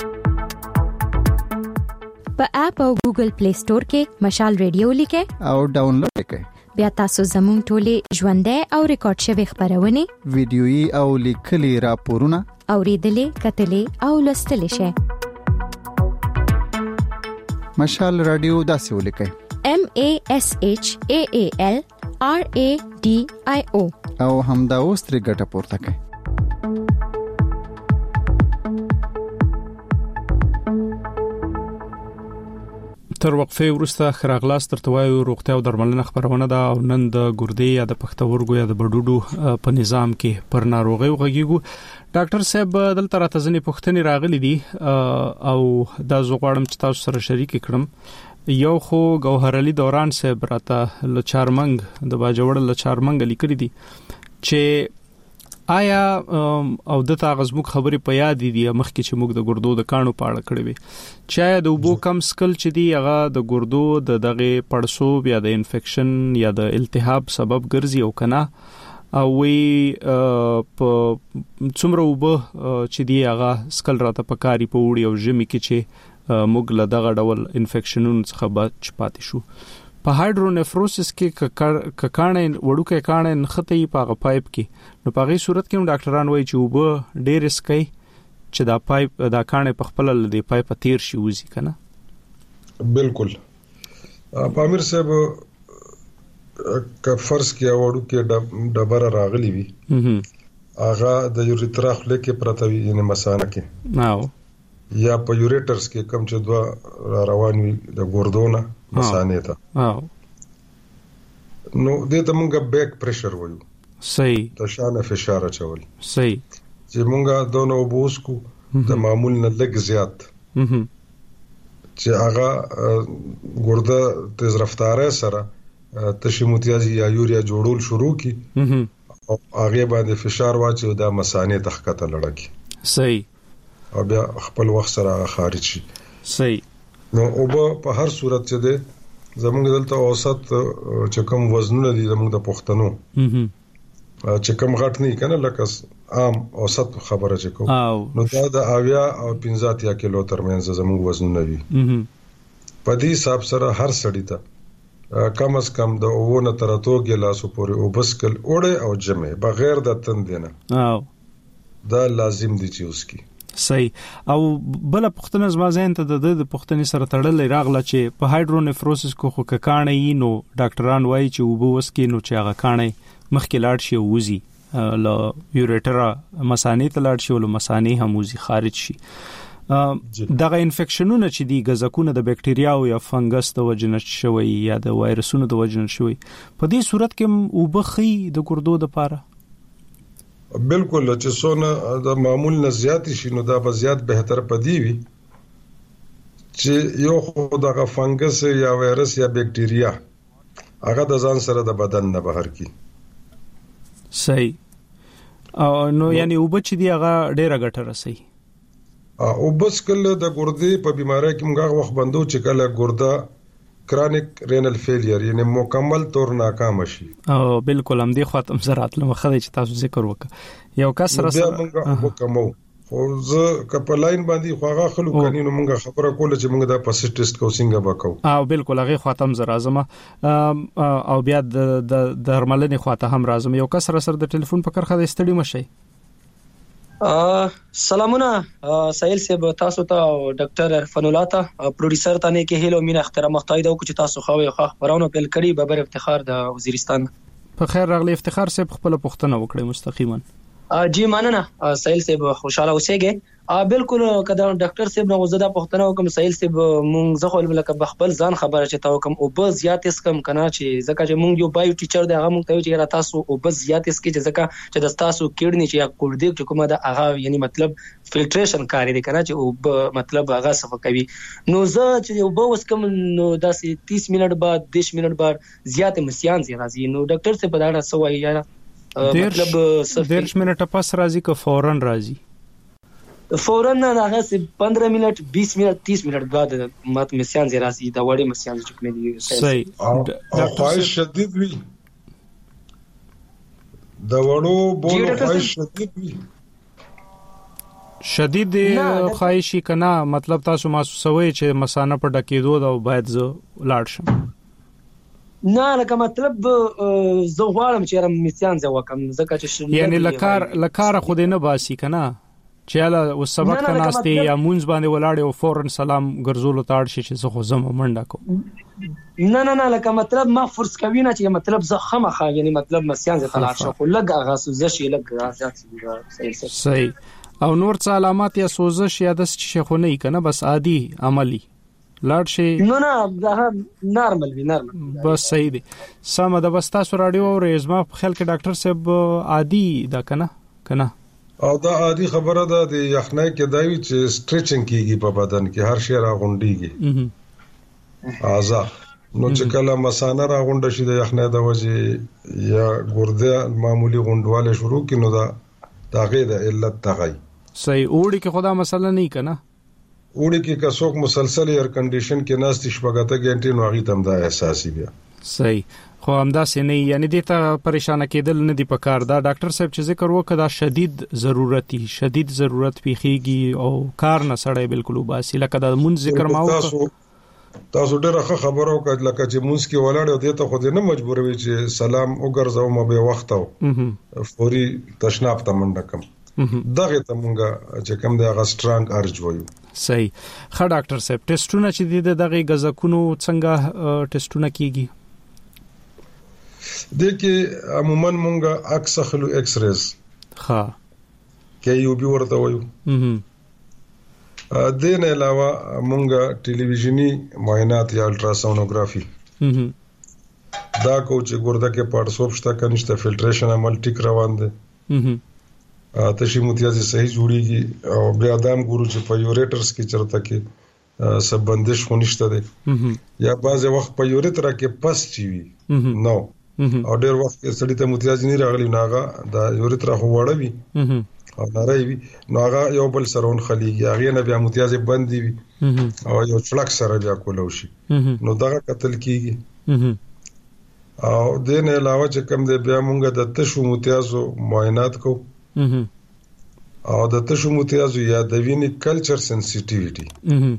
Speaker 6: په اپ او ګوګل پلی سٹور کې مشال ریډیو لیکئ
Speaker 7: او ډاونلوډ کړئ
Speaker 6: بیا تاسو زموږ ټولې ژوندۍ او ریکارډ شوی خبرونه
Speaker 7: ویډیويي او لیکلي راپورونه
Speaker 6: اوریدلې کتلې او لوستلې شئ
Speaker 7: مشال رادیو داسې ولیکئ
Speaker 6: MASHAALRADIO
Speaker 7: او همدا اوس ترې ګټه پورته کړئ
Speaker 5: تر وقفه وروسته خراغلاس ترتوایو روغتیا او درملنه خبرونه ده او نن د ګردې یا د پښتورګو یا د بډوډو په نظام کې پر ناروغي وغږیږو ډاکټر صاحب دلته راته ځنې پوښتنې راغلي دي او دا زه غواړم چې تاسو سره شریک کړم یو خو گوهر علي دوران صاحب راته لچارمنګ د باجوړ لچارمنګ لیکلي دي چې آیا او د تاغزموک خبرې په یاد دي مخکې چې موږ د ګردو د کانو په اړه کړې وي چې د وبو کم سکل چې دی هغه د ګردو د دغه پړسوب یا د انفیکشن یا د التهاب سبب ګرځي او کنه او وی په څومره وبو چې دی هغه سکل راته پکاري په وړي او ژمي کې چې موږ له دغه ډول انفیکشنونو څخه بچ پاتې شو په هایډرونیفروسس کې ککانې وړوکې کانې نخته یې په پایپ کې نو په غي صورت کې ډاکټران وایي چې وب ډېر اسکي چې دا پایپ دا کانې په خپل د پایپ تیر شي وځي کنه
Speaker 8: بالکل پامیر صاحب که فرض کې وړوکې ډبره راغلی وي هغه د یوریترا خله کې پرته وي یعنی مسانه کې
Speaker 5: ناو
Speaker 8: یا په یوریټرز کې کم چې دوا روان وي د ګوردونه مسانه ته نو دې ته مونږه بیک پریشر وایو
Speaker 5: صحیح
Speaker 8: د شانه فشار چول
Speaker 5: صحیح
Speaker 8: چې مونږه دونو وبوس کو د معمول نه لږ زیات چې هغه ګورده تیز رفتاره سره تشموتیازي یا یوریا جوړول شروع کی او هغه باندې فشار واچي د مسانه تخکته لړکی
Speaker 5: صحیح
Speaker 8: او بیا خپل وخت سره خارج شي
Speaker 5: صحیح
Speaker 8: نو او په هر صورت چې ده زمونږ دلته اوسط چې کوم وزنونه دي زمونږ د پښتنو چې کوم غټ نه کنه لکه عام اوسط خبره چې کوم نو دا د اویا او 15 کیلو ترمنځ زمونږ وزنونه وي په دې حساب سره هر سړی ته کم از کم د اوونه تر اتو ګلاسو پورې او بسکل اوړه او جمع بغیر د تندنه دا لازم دي چې اوس کی
Speaker 5: صحیح او بل پښتنه زما ځین ته د پښتنې سره تړلې راغله چې په هایډرونیفروسس کو خو کانې نو ډاکټران وایي چې وبو وسکي نو چې هغه کانې مخکې لاړ شي وځي ل یوریټرا مسانې ته لاړ شي ول مسانې هم وځي خارج شي دغه انفیکشنونه چې دی غزکونه د بکټریا او یا فنګس د وجنه شوی یا د وایرسونو د وجنه شوی په دې صورت کې وبخي د ګردو د پاره
Speaker 8: بالکل چې څونه د معمول نه زیات شي نو دا به زیات بهتر پدی وي چې یو خو دغه فنګس یا وایرس یا بکټریا هغه د ځان سره د بدن نه بهر کی
Speaker 5: صحیح او نو یعنی وبچ دی هغه ډیره ګټه رسي
Speaker 8: او بس کله د ګردې په بیماری کې موږ وخت بندو چې کله ګرده کرونیک رینل فیلیر یعنی مکمل طور ناکام شي
Speaker 5: او بالکل هم دی خاطر زرات لمخه چې تاسو ذکر وکړه یو کس سره
Speaker 8: موږ وکمو او زه کپلاین باندې خواغه خلک کني نو موږ خبره کوله چې موږ دا پس ټیسټ کو څنګه وکاو
Speaker 5: او بالکل هغه خاتم زر اعظم او بیا د درملنې خاطه هم راځم یو کس سره د ټلیفون په کرخه د استډي مشي
Speaker 10: سلامونه سایل صاحب تاسو ته ډاکټر عرفان الله ته پروډوسر ته نه کې هیلو مینه احترام مختای دا چې تاسو خو خبرونه پیل کړی ببر افتخار د وزیرستان
Speaker 5: په خیر راغلی افتخار صاحب خپل پښتنه وکړي مستقیما
Speaker 10: جی مننه سایل صاحب خوشاله اوسېږي بالکل کدا ډاکټر صاحب نو زدا پښتنه وکم سایل صاحب مونږ زه خپل لکه خپل ځان خبره چتا وکم او بس زیات اس کم کنا چې زکه چې مونږ یو بایو ټیچر دی هغه مونږ ته چې را تاسو او بس زیات اس کې چې زکه چې د تاسو کډنی چې یا کوړدې چې کومه د هغه یعنی مطلب فلټریشن کاری دی کنه چې او مطلب هغه صفه کوي نو زه چې یو بوس کم نو داسې 30 منټ بعد 10 منټ بعد زیات مسیان زی راځي نو ډاکټر صاحب دا څه وایي یا
Speaker 5: مطلب 10 منټه پس راځي که فورن راځي
Speaker 10: فورن نه هغه 15 منټ 20 منټ 30 منټ بعد مات مسیان زی راځي دا وړي مسیان چې کوم دي
Speaker 8: صحیح خواهش شدید وي دا وړو بولو خواهش شدید وي
Speaker 5: شدید خواهشي کنا مطلب تاسو محسوسوي چې مسانه په ډکیدو دا باید زه لاړ شم
Speaker 10: نه لکه مطلب زه غواړم چې رم مسیان زه وکم ځکه چې
Speaker 5: یعنی لکار خو دې نه باسي کنه چې اله وسبق کناستي یا مونږ باندې ولاړ او فورن سلام ګرځول تاړ شي چې زه زم منډه کوم
Speaker 10: نه لکه مطلب ما فرض کوي نه چې مطلب زه خمخه یعنی مطلب مسیان زه تلاش خو لګ هغه سوزش لګ
Speaker 5: صحیح او نور څه علامات یا سوزش یا د څه خو نه کنه بس عادي عملی لاړ شي
Speaker 10: نه دا نارمل وی نارمل
Speaker 5: بس صحیح دي سم د بس تاسو رادیو او رزما په خیال کې ډاکټر صاحب عادي دا کنه
Speaker 8: او دا عادي خبره ده د یخنۍ کې دایي چې سټریچینګ کیږي په بدن کې هر شی راغونډيږي اعضاء نو چې کله مسانه راغونډ شي د یخنۍ د وجې یا ګرده معمولی غونډواله شروع کینو دا غیر علت تغی
Speaker 5: صحیح اوړي کې خدا مسله نه کنه
Speaker 8: اوړي کې کڅوک مسلسل ایر کنډیشن کې ناست شپږاته غنټې نو هغه تم دا احساسي بیا
Speaker 5: صحیح خو همدا سنې یعنی د ته پریشان کېدل نه دی پکار دا ډاکټر صاحب چې ذکر وکړه شدید ضرورت پیخيږي او کار نه سړی بالکل وباسي لکه د مون ذکر ما
Speaker 8: تاسو ډېر خبرو کړل لکه چې مونږ کې ولاړ او دته خو دې نه مجبور وي چې سلام وګرځاو مو به وخت او فوري تشناب ته منډه کم دغه ته مونږه چې کوم دی هغه سترانګ ارج وایو
Speaker 5: صحیح ښه ډاکټر صاحب ټیسټونه چې دغه غزکونو څنګه ټیسټونه کیږي
Speaker 8: دغه عموما مونږه عکس خلو ایکس ریز
Speaker 5: ها
Speaker 8: کې یو بي ورته وایو دین علاوه مونږه ټلویزیونی معاینات یا الټراسونوګرافي دا کو چې ګرده کې پړسوب شته کنيشته فلټریشن عمل ټیک روان دي تشي متیازي صحیح جوړیږي او بیا دام ګورو چې په یوریټرز کې چرته کې سب بندش خونشته دي یا بعض وخت په یوریترا کې پس چی وي نو او ډېر وخت کې سړی ته متیازي نه راغلی ناغه دا یوریترا هو وړوي او نارای وي نو هغه یو بل سرون خلیږي هغه نه بیا متیازي بند دي او یو چلک سره بیا کولو شي نو دا قتل کیږي او دین علاوه چې کوم دی بیا مونږه د تشو متیازو معاینات کو او د تشو متیازو یا د وینې کلچر سنسټیویټي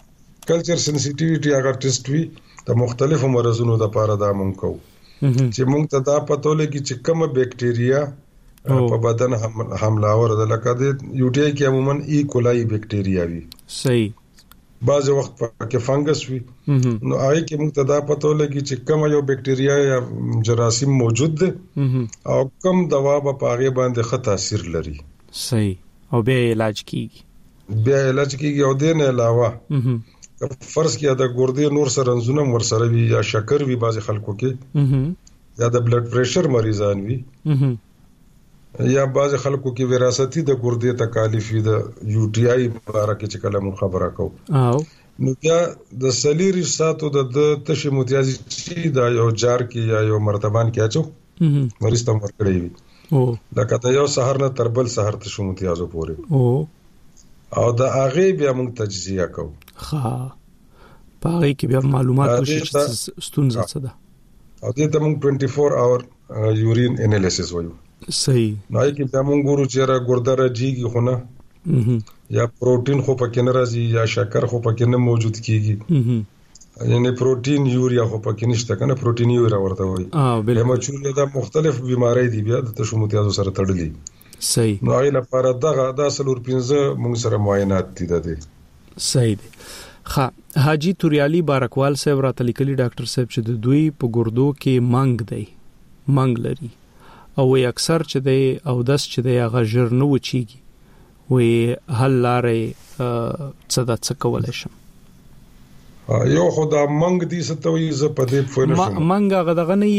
Speaker 8: هغه ټیسټ وی د مختلفو مرزونو د لپاره دا مونږ کو چې مونږ ته دا پته لګي چې کومه بکټیریا په بدن حملاور ده لکه د یو ټي آی کې عموما ای کولای بکټیریا وي
Speaker 5: صحیح
Speaker 8: بعض وخت کې فنګس وي نو هغه کې موږ ته دا پته لګي چې کوم یو بکټیریا یا جراثیم موجود ده او کوم دوا په هغه باندې ښه تاثیر لري
Speaker 5: صحیح او به علاج کیږي
Speaker 8: او دین علاوه فرض کیا د ګردې نور سرنزونه ورسره وي یا شکر وي بعض خلکو کې یا د بلډ پریشر مریضان وي یا بعض خلکو کې وراثتي د ګردې تکالیف وي د یو ټي آی لپاره کې چې کله مون خبره کو نو بیا د سلیری ساتو د تشې متیازي چې دا یو جار کې یا یو مرتبان کې اچو مریض ته ورکړی وي لکه دا یو سحر نه تر بل سحر ته شو متیازو پورې او دا هغه بیا مون تجزیه کو
Speaker 5: ها پاره کې بیا معلومات وشي ستونزه څه ده
Speaker 8: او دې ته مون 24 اور یورین انالیسس وایو
Speaker 5: صحیح
Speaker 8: نو کې بیا مونږ ګورو چې را ګردره جیږي خو نه یا پروتین خو پکې نه راځي یا شکر خو پکې نه موجود کیږي یعنی پروتین یوریا خو پکې نشته کنه پروتین یوریا ورته وایي هیموچوریا دا مختلف بیماری دي بیا د تشو متیازو سره تړلي
Speaker 5: صحیح
Speaker 8: نو غي لپاره دا سلور 15 موږ سره معاینات دي د دې
Speaker 5: صحیح دي ها حاجی توریالی بارکوال صاحب راته لیکلي ډاکټر صاحب چې د دوی په ګردو کې منګ لري او اکثر چې دی او داس چې دی هغه ژر نه وچیږي وې حل لارې څه کولای شم
Speaker 8: یو خدا منګ دي ستوي ز په دې فوینه
Speaker 5: منګ هغه دغه نه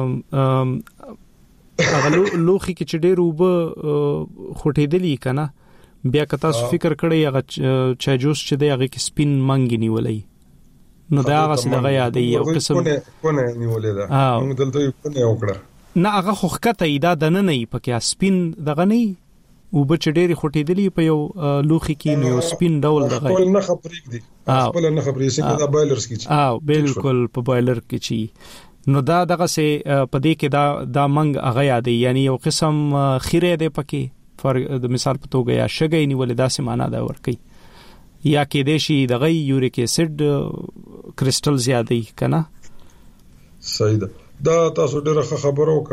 Speaker 5: هغه لوخي کې چې ډېر وب خټېدلی کنه بیا کتا فکر کړی هغه چا جوس چې دی هغه کې سپین منګ نیولې نو دا هغه څنګه یادې یو قسم
Speaker 8: کونه نیولې دا موږ دلته یو کونه وکړه
Speaker 5: نه هغه خوخته ایدا د نه پکې سپین دغه نه او بچ ډېری خټېدلی په یو لوخي کې نو سپین ډول دغه
Speaker 8: خپل نه خبرې دي خپل نه خبرې سي دا بایلرز کې
Speaker 5: بالکل په بایلر کې چی نو دا دغه سه پدې کې دا منګ هغه یادې یعنی یو قسم خیره ده پکې د مثال په توګه یا شګې نیولې داسې معنا دا ورکي یا کې دیشي دغه یوریک اسید کرسټل زیاتې کنه
Speaker 8: صحیح ده دا تاسو ډیره خبرو کا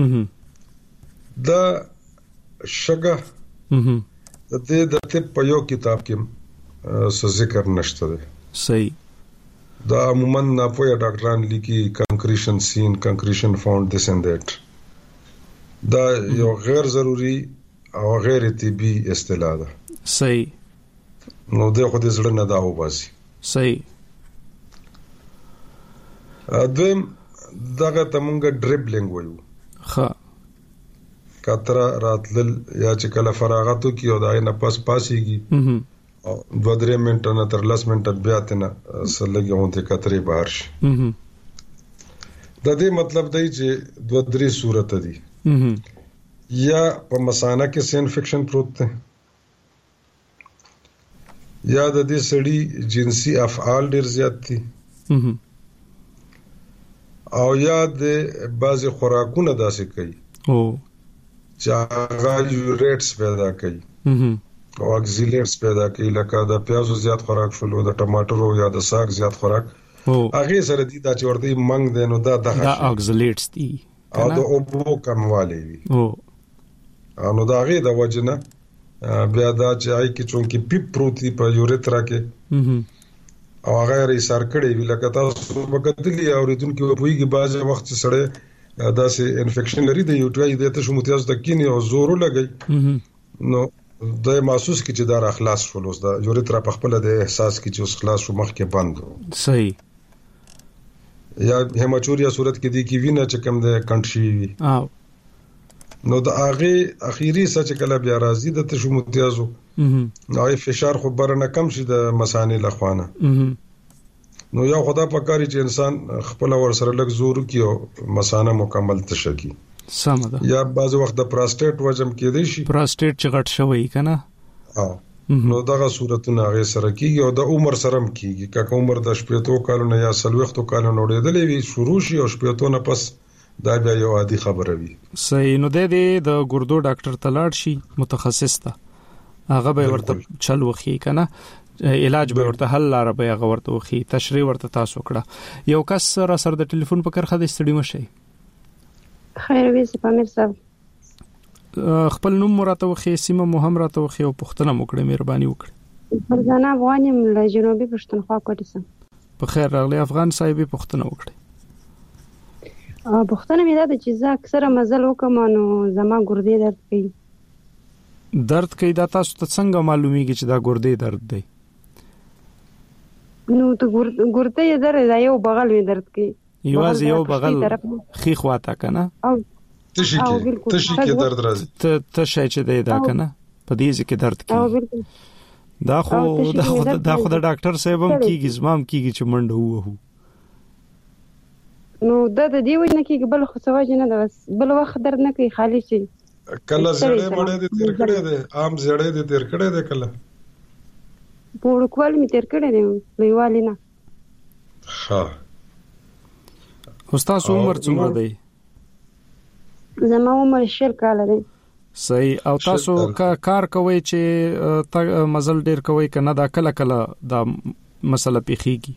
Speaker 8: دا شګه د دې د طب په یو کتاب کې څه ذکر نشته ده
Speaker 5: صحیح
Speaker 8: دا عموما نه پوهه ډاکټران لیکي کنکریشن سین کنکریشن فاوند دس اند دیٹ دا یو غیر ضروری او غیر طبي اصطلاح ده
Speaker 5: صحیح
Speaker 8: نو د خو دې زړه نه دا وباسي
Speaker 5: صحیح
Speaker 8: دویم دغه تمونګه ډریبلینګ وایو
Speaker 5: ها
Speaker 8: کتره راتل یا چې کله فراغتو کې او دای نه پاسيږي او 2-3 منټه نه تر 10 منټه بیا تنه سلګي هونته کتري بهر شي د دې مطلب دی چې 2-3 صورت دي یا په مثانه کې سي انفیکشن پروت ده یا د دې سړي جنسي افعال ډیر زیات دي او یا د بعضي خوراکونه داسې کوي چې هغه یوریټس پیدا کوي او اکسیلیټس پیدا کوي لکه د پیازو زیات خوراک شول او د ټماټرو یا د ساګ زیات خوراک هغه سره دي دا چې ورته منګ دي نو دا
Speaker 5: اکسیلیټس دي
Speaker 8: او د اوبو کموالی وي نو دا هغه د وجنه بیا دا چې آی کې چونکی پیپ پروتي په یوریترا کې او هغه یې سر کړی وی لکه تاسو وګتلی اوریدونکو په یوه بعض وخت سره دا سه انفیکشن لري د یوټای د تشو متیاز د کینی او زور لګي نو د محسوس کی چې دا اخلاص شول اوس دا یوریترا په خپل د احساس کی چې اوس خلاص شو مخ کې بند
Speaker 5: صحیح
Speaker 8: یا هیموچوریا صورت کې دی کی وینه چې کم د کنټشي وي نو د هغه اخیری سچ کله بیا راځي د تشو متیازو نو فشار خو برنه کم شي د مسانې لخوانه نو یو خدا پکاري چې انسان خپل ور سره لګ زور کیو مسانه مکمل تشکی
Speaker 5: سم ده
Speaker 8: یا بعض وخت د پراسټیټ وجم کې دی شي
Speaker 5: پراسټیټ چې غټ شوی کنه
Speaker 8: نو دغه صورتونه هغه سره کیږي او د عمر سره هم کیږي که عمر د 18 کالونو یا 60 کالونو وړاندې وي شروع شي او 18 نه پس دا بیا یو عادي خبره وي
Speaker 5: صحیح نو د ګردو ډاکټر تلاړ شي متخصص ته هغه به ورته چل وخی کنه علاج به ورته حل لار به هغه ورته وخی تشریح ورته تاسو کړه یو کس سره د ټلیفون په کرخه د استډی مشه
Speaker 11: خیر وي سپامیر صاحب
Speaker 5: خپل نوم راته وخی سیمه مهم راته وخی او پښتنه موکړه مهرباني وکړه
Speaker 11: فرزانه افغانیم له جنوبي پښتونخوا کوټه سم
Speaker 5: په خیر راغلی افغان صاحب پښتنه وکړه
Speaker 11: پښتنه مې دا چې زه اکثره مزل وکم نو زما ګردې
Speaker 5: درد کوي دا تاسو ته څنګه معلومیږي چې دا ګردې درد دی
Speaker 11: نو ته ګردې درد یو بغل وی درد کوي
Speaker 5: یوازې یو بغل خې خواته کنه
Speaker 8: او تشي کې درد راځي
Speaker 5: ته شای چې دی دا کنه په دې ځکه درد کوي دا خو د ډاکټر صاحب هم کیږي زمام کیږي چې منډه وو
Speaker 11: نو دا د دې وجه نه کې بل خو سواج نه ده بل وخت درد نه کوي خالي شي
Speaker 8: کله زړې مړې دې تیر کړې ده عام زړې دې تیر کړې ده کله
Speaker 11: پور کول می تیر کړې ده لویوالي نه
Speaker 8: ها
Speaker 5: استاد عمر څومره دی
Speaker 11: زما عمر 60 کال دی
Speaker 5: صحیح. او تاسو کار کوي چې مزل ډیر کوي کنه دا کله دا مسله پیخيږي؟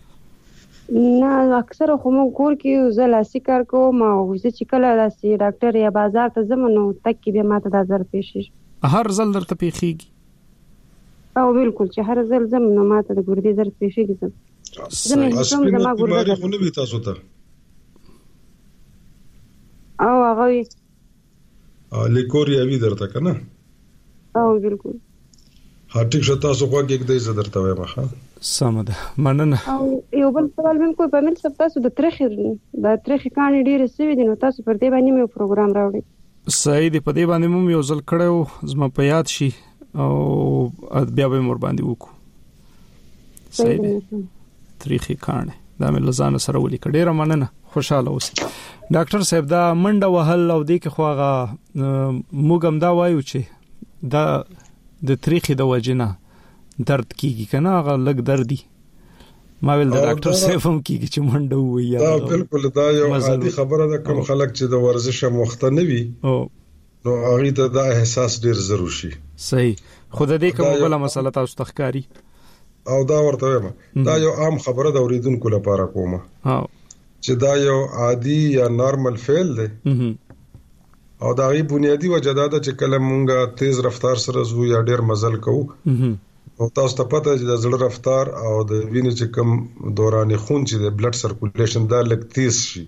Speaker 11: نه اکثر خو موږ کور کې زلاسي کار کوم او چې کله راسي ډاکټر یا بازار ته زمونږ تک کې به ماته دا ضرر پیښیږي.
Speaker 5: هر ځل درته پیخيږي؟
Speaker 11: او بالکل چې هر ځل زمونږ ماته د ګردې ضرر پیښیږي. زمونږ زما ګردې
Speaker 8: خو نه وي تاسو ته
Speaker 11: او هغه
Speaker 8: لیکوریا وی درته کنه؟
Speaker 11: او بالکل
Speaker 8: ها ټیک شو. تاسو خو کې د عزت درته وایم ښه
Speaker 5: سمده مننه.
Speaker 11: او یو بل سوال مې کوی په مل سب تاسو د تاریخي کانې ډېر سوي دي نو تاسو پر دې باندې مې پروګرام راوړی.
Speaker 5: صحیح دی. په دې باندې مې یو ځل کړو زما په یاد شي او بیا به مور باندې وکړو. صحیح دی. تاریخي کانې دا مې لزان سره ولیکه. ډېر مننه. خوشاله اوسئ. ډاکټر صاحب دا منډه وهل او دې کې خواغه موږ هم دا وایو چې دا د تاریخي د وجنه درد کیږي کنه هغه لګ دردي ما ویل د ډاکټر صاحب هم کیږي چې منډه وایي.
Speaker 8: دا بالکل دا یو عادي خبره ده. کوم خلک چې د ورزش مختنه وي نو هغه ته دا احساس ډیر ضروري شي.
Speaker 5: صحیح. خود دې کومه بل مسله تاسو تخکاری
Speaker 8: او دا ورته وایم دا یو عام خبره ده اوریدونکو لپاره کومه چې دا یو عادي یا نارمل فعل دی او دا غي بنیادی وجه دا چې کله مونږه تیز رفتار سره زو یا ډیر مزل کوو او تاسو ته پته چې د زړه رفتار او د وینې چې کوم دوران خون چې د بلډ سرکولیشن دا لږ تیز شي.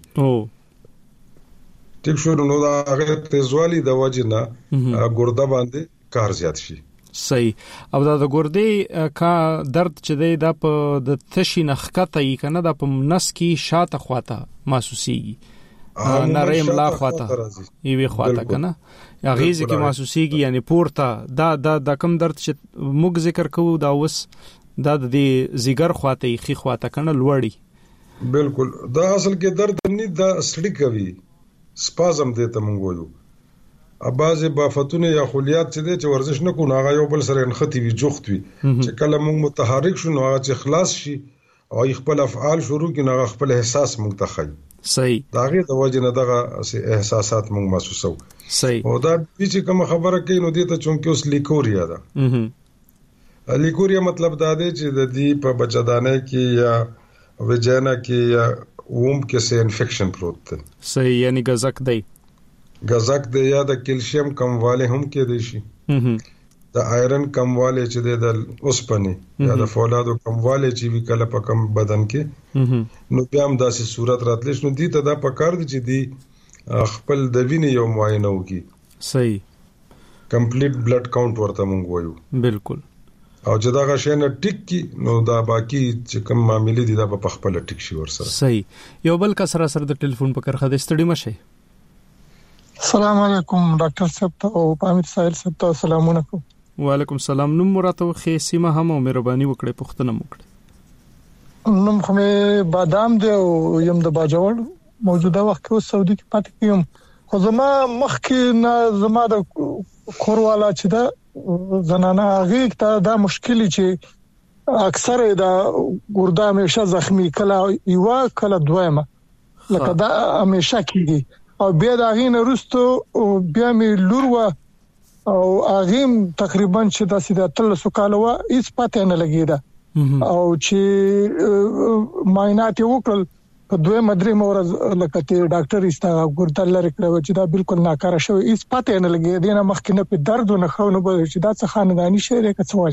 Speaker 8: ټیک شو. نو دا هغه تیزوالی د وجه نه ګرده باندې کار زیات شي.
Speaker 5: صحیح. او دا د ګردې کا درد چې دی دا په د تشي نخکته یې کنه دا په نس کې شاته خواته محسوسيږي نری ملا خواته ایوي خواته کنه غیزه کې محسوسيږي یعنی پورته دا کم درد چې موږ ذکر کوو دا اوس دا د زیګر خواته خي خواته کنه لوړی.
Speaker 8: بالکل. دا اصل کې درد نه دا سړی کوي سپازم دی ته مونږ وایو. اباظه بافتونه یا خلیات چې ورزش نه کوو هغه یو بل سره انختی وي جوخت وي چې کله مونږ متحرک شو نو هغه چې خلاص شي او خپل افعال شروع کړي نو خپل احساس مونږ ته خي.
Speaker 5: صحیح.
Speaker 8: داغه د وجه نه دغه احساسات مونږ محسوسو.
Speaker 5: صحیح.
Speaker 8: او دا چې کوم خبره کوي نو دې ته چونکه اوس لیکوریا ده. لیکوریا مطلب دا دی چې د دې په بچدانه کې یا وجانا کې یا ووم کې سه انفیکشن پروت ده.
Speaker 5: صحیح. یعنی غزک دی
Speaker 8: یا د کیلشیم کمواله هم کې دی شي. د آیرن کمواله چې د اوسپنې یا د فولادو کمواله چې وی کله په کم بدن کې نو بیا هم داسې صورت راتلی نو دي ته دا پکار دي چې دی خپل د وینې یو معاینه وکي.
Speaker 5: صحیح.
Speaker 8: کمپلیټ بلډ کاونټ ورته مونږ وایو.
Speaker 5: بالکل.
Speaker 8: او چې دا غشنه ټیک کی نو دا باقی چې کوم معاملې دي دا په خپل ټیک شي ورسره.
Speaker 5: صحیح. یو بل کا سره د ټلیفون په کرخه د استډی مشه.
Speaker 12: السلام علیکم ډاکټر صاحب او پامیر سایل صاحب ته السلام علیکم.
Speaker 5: وعلیکم السلام. نوم مراتو خې سیمه هم او مهرباني وکړئ پښتنه وکړئ.
Speaker 12: نوم خو مې بادام دی او یم د باجوړ موجوده وخت کې سعودي کې پاتې کیږم خو زما مخکې نه زما د کوروالا چې دا زنانه هغه ته دا مشکل چې اکثر دا ګرده همیشه زخمی کله یو کله دویمه لکه دا همیشه کیږي او بیا دا غین رستو بیا مې لور او اغیم تقریبا چې د سیده تل سکالوا هیڅ پته نه لګیدا او چې معاینات وکړل په دوه مدري مورز لکه ته ډاکټر استا ګردل لري کړو چې دا بالکل ناکاره شوی هیڅ پته نه لګیدا نه مخکې نه په درد نه خو نه به چې دا څه خاندانی شعر کې څه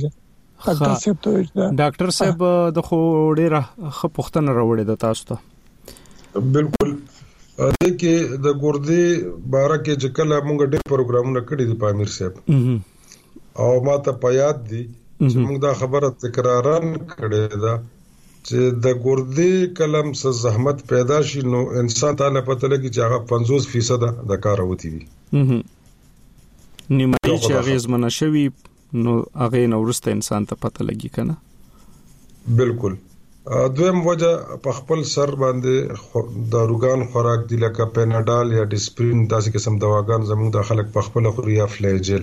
Speaker 12: وجه.
Speaker 5: ډاکټر صاحب د خو ډیره خپختنه راوړې د تاسو ته.
Speaker 8: بالکل. د کې د ګردې باره کې چې کله موږ ډېر پروګرامونه کړی دي پامیر صاحب او ما ته پياد دي چې موږ دا خبره تکرارن کړې ده چې د ګردې کلم څخه زحمت پیدا شي نو انسان تعالی پته لګي چې هغه 50% د کار وتی وي.
Speaker 5: نیمه چې غیز منشوي نو هغه نورسته انسان ته پته لګي کنه.
Speaker 8: بالکل. دویم وجه په خپل سر باندې داروګان خوراک دي لکه پیناډال یا ډیسپرین داسې قسم دواګان زموږ د خلک په خپل خوري یا فلیجل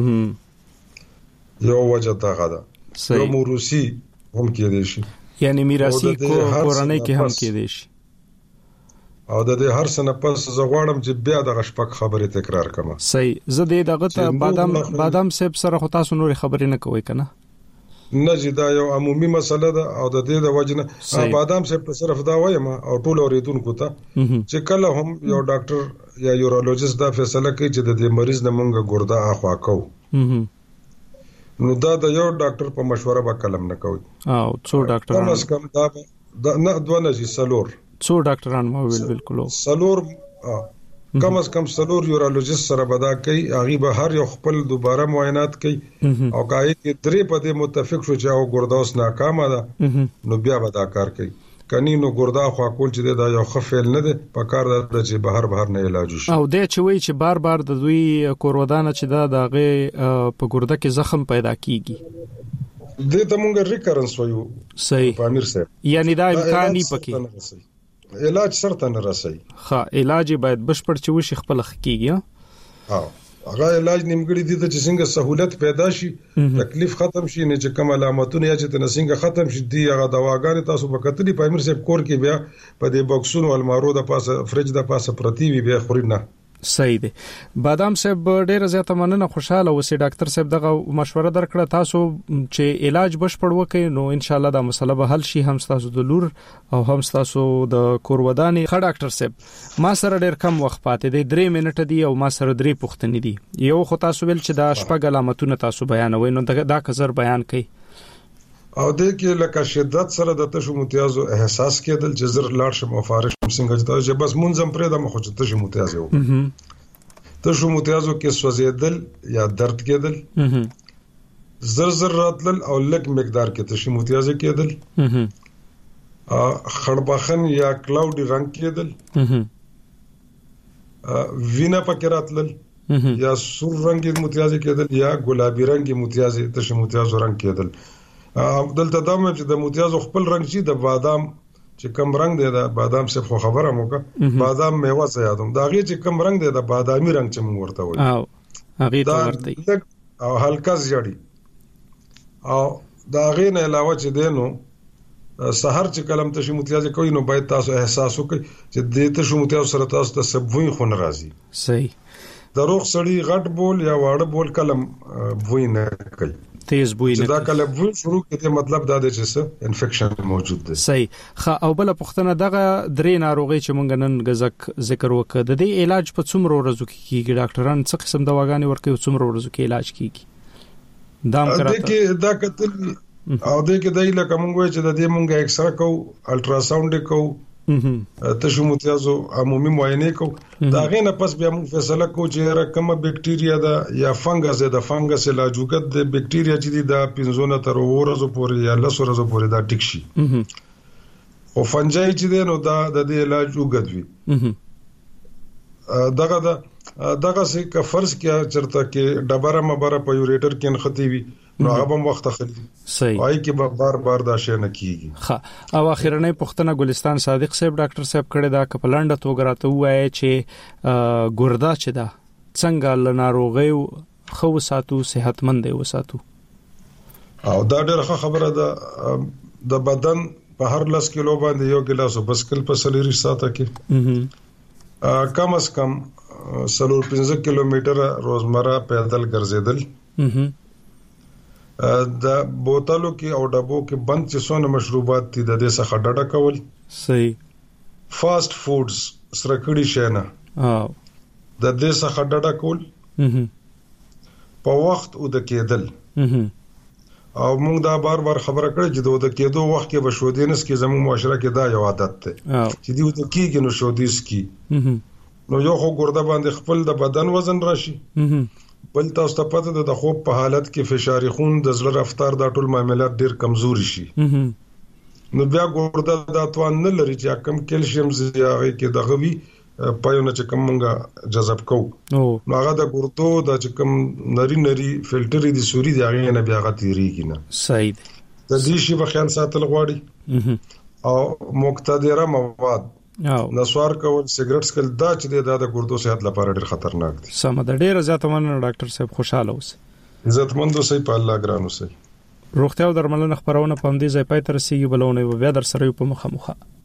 Speaker 8: یو وجه دا غدا. یو موروثي هم کې دي شي
Speaker 5: یعنی میراثي کورنۍ کې هم کې دي شي.
Speaker 8: او د دې هر سنه پس زغواړم چې بیا د غشپک خبرې تکرار کړم.
Speaker 5: صحیح. زه دغه ته بادام سیب سره خو تاسو نور خبرې نه کوئ کنه؟
Speaker 8: نه چې دا یو عمومي مسله ده او د دې د وجنه بادام سیب په صرف دا وایم او ټول اوریدونکو ته چې کله هم یو ډاکټر یا یورولوژیست دا فیصله کوي چې د دې مریض نه مونږه ګرده اخوا کوو، نو دا د یو ډاکټر په مشوره به کلم نه کوي.
Speaker 5: او څو ډاکټران
Speaker 8: کم از کم دا نه دوه نه سلور
Speaker 5: څو ډاکټران مو ویل بالکل
Speaker 8: سلور کم از کم سلور یورولوژیست سره بدا کوي، هغه به هر یو خپل دوباره معاینات کوي او کای کې درې په دې متفق شو چې او ګرداس ناکامه ده نو بیا به دا کار کوي. کني نو ګردا خو کول چې دا یو خفل نه ده په کار ده چې بهر نه علاج شي.
Speaker 5: او د چوي چې بار بار د دوی کورودانه چې دا دغه په ګرده کې زخم پیدا کیږي
Speaker 8: د تمونګ ریکرنس وایو.
Speaker 5: صحیح
Speaker 8: پامیر صاحب،
Speaker 5: یعنی دا امکاني پکې
Speaker 8: علاج سرته نه رسي.
Speaker 5: ها علاج باید بشپړ چې وشي خپل حقيقي.
Speaker 8: ها هغه علاج نیمګړی دي چې څنګه سہولت پیدا شي، تکلیف ختم شي، نه چې کوم علامتونه یا چې څنګه ختم شي دي هغه دواګانې تاسو په کتلې پامیر صاحب کور کې بیا په دې باکسونو المارو د پاسه فرج د پاسه پرتی وي بیا خوري نه.
Speaker 5: صحیح دی. بادام صاحب ډیر زیاته مننه، خوشاله اوسئ. ډاکټر صاحب دغه مشوره درکړه تاسو چې علاج بشپړ وکړي نو ان شاء الله دا مسله به حل شي، هم تاسو د لور او هم تاسو د کورودانې. ښه ډاکټر صاحب ما سره ډیر کم وخت پاتې دی، 3 منټه دی او ما سره 3 پوښتنې دي. یو خو تاسو ویل چې دا شپږ علامتونه تاسو بیانوي نو دا کزر بیان کړئ.
Speaker 8: او د کې لکه شدت سره د تشو متیازو احساس کېدل چې زر لاړ شم او فارغ شم څنګه چې بس منظم پرې د مخ چې تشو متیازو تشو متیازو کې سوځیدل یا درد کېدل، زر راتل او لک مقدار کې تشو متیازو کېدل، خړبخن یا کلاودي رنگ کېدل، وینا پکې راتل یا سور رنگي متیازو کېدل یا ګلابي رنگي متیازو تشو متیازو رنگ کېدل. دلته دا مې چې د متیازو خپل رنگ شي د بادام چې کم رنگ دی د بادام څخه خو خبره موکه بادام میوه څه یادوم دا غي چې کم رنگ دی د بادامي رنگ چې موږ ورته وایو
Speaker 5: او هغه ته ورته
Speaker 8: او هلکا زیړی او دا غي نه علاوه چې دینو سحر چې کلم ته شموتیازه کوي نو باید تاسو احساس وکړئ چې د ته شموتیازو سره تاسو ته سبوی خون راځي.
Speaker 5: صحیح.
Speaker 8: دروغ سړی غټ بول یا واړه بول کلم بوی نه کوي،
Speaker 5: تیز بوی نه.
Speaker 8: دا کله بوی شروع کړي مطلب دا دی چې انفیکشن موجود دی.
Speaker 5: صحیح. او بل پختنه دغه درې ناروغي چې مونږ نن ذکر وکړ د دې علاج په څومره ورځو کې کیږي؟ ډاکټران څه قسم دواګانې ورکوي څومره ورځو کې علاج کیږي؟ دام کراته
Speaker 8: دا کتل او د کې دای لکه مونږ چې د دې مونږه ایکسرا کو الټراساوند کو تشو متیازو عمومي معاینه کو دا غینه پس بیا موږ فیصله کو چې رقم بکټیریا دا یا فنګس دا فنګس علاجوګت د بکټیریا چې دا 15 تر ورځو پورې یا 10 ورځو پورې دا ټیک شي او فنجای چې دی نو دا د علاج وګد وي. دغه څه ک فرض کیا چرته کې ډبره مبره په یوریټر کې نختی وي نو هغه هم وخت اخلي.
Speaker 5: صحیح.
Speaker 8: وای کې بار دا شی نه کیږي.
Speaker 5: ها او اخیرنۍ پښتنه ګلستان صادق صاحب ډاکټر صاحب کړه دا کپلانډه توګراته وای چې ګردا چې دا څنګه لناروغي خو ساتو صحتمند دی وساتو.
Speaker 8: او دا ډېر خبره ده د بدن په هر 10 کیلو باندې یو ګلاس وبسکل په سلیری ساته کې کم از کم 15 کیلومتر روزمره پیدل ګرځیدل، د بوتلو کې او ډبو کې بند چې څونه مشروبات دي د دې څخه ډډه کول.
Speaker 5: صحیح.
Speaker 8: فاست فودز سره کړي شنه د دې څخه ډډه کول په وخت او د کېدل او موږ دا بار خبره کړې چې د کېدو وخت کې بشودینس کې زموږ معاشره کې دا یو عادت ده چې دی د کېږي نو شودیس کې نو یو خو ګرده باندې خپل د بدن وزن راشي، بل تاسو ته پته ده د خوب په حالت کې فشار خون د زړه رفتار د ټول معاملات ډیر کمزوري شي نو بیا ګرده د اتوان نه لري چې کم کیلشیم زیاغه کې دغه وی پایونه چې کومه جذب کو نو هغه د ګردو د چې کوم نری فلټر دي سوري دی هغه نه بیا غتیریږي نه.
Speaker 5: صحیح.
Speaker 8: د دې شی په خیال ساتل غواړي او مقتدره مواد نسوار کول سیګریټ کول دا چې د ګردو صحت لپاره ډېر خطرناک دي.
Speaker 5: سم د ډېر زیاته مننه ډاکټر صاحب، خوشاله اوسئ.
Speaker 8: عزتمند اوسئ، په الله ګران اوسئ.
Speaker 5: روغتیا او درملنه خبرونه په همدې ځای پای ته رسیدي، بلونه بیا در سره په مخه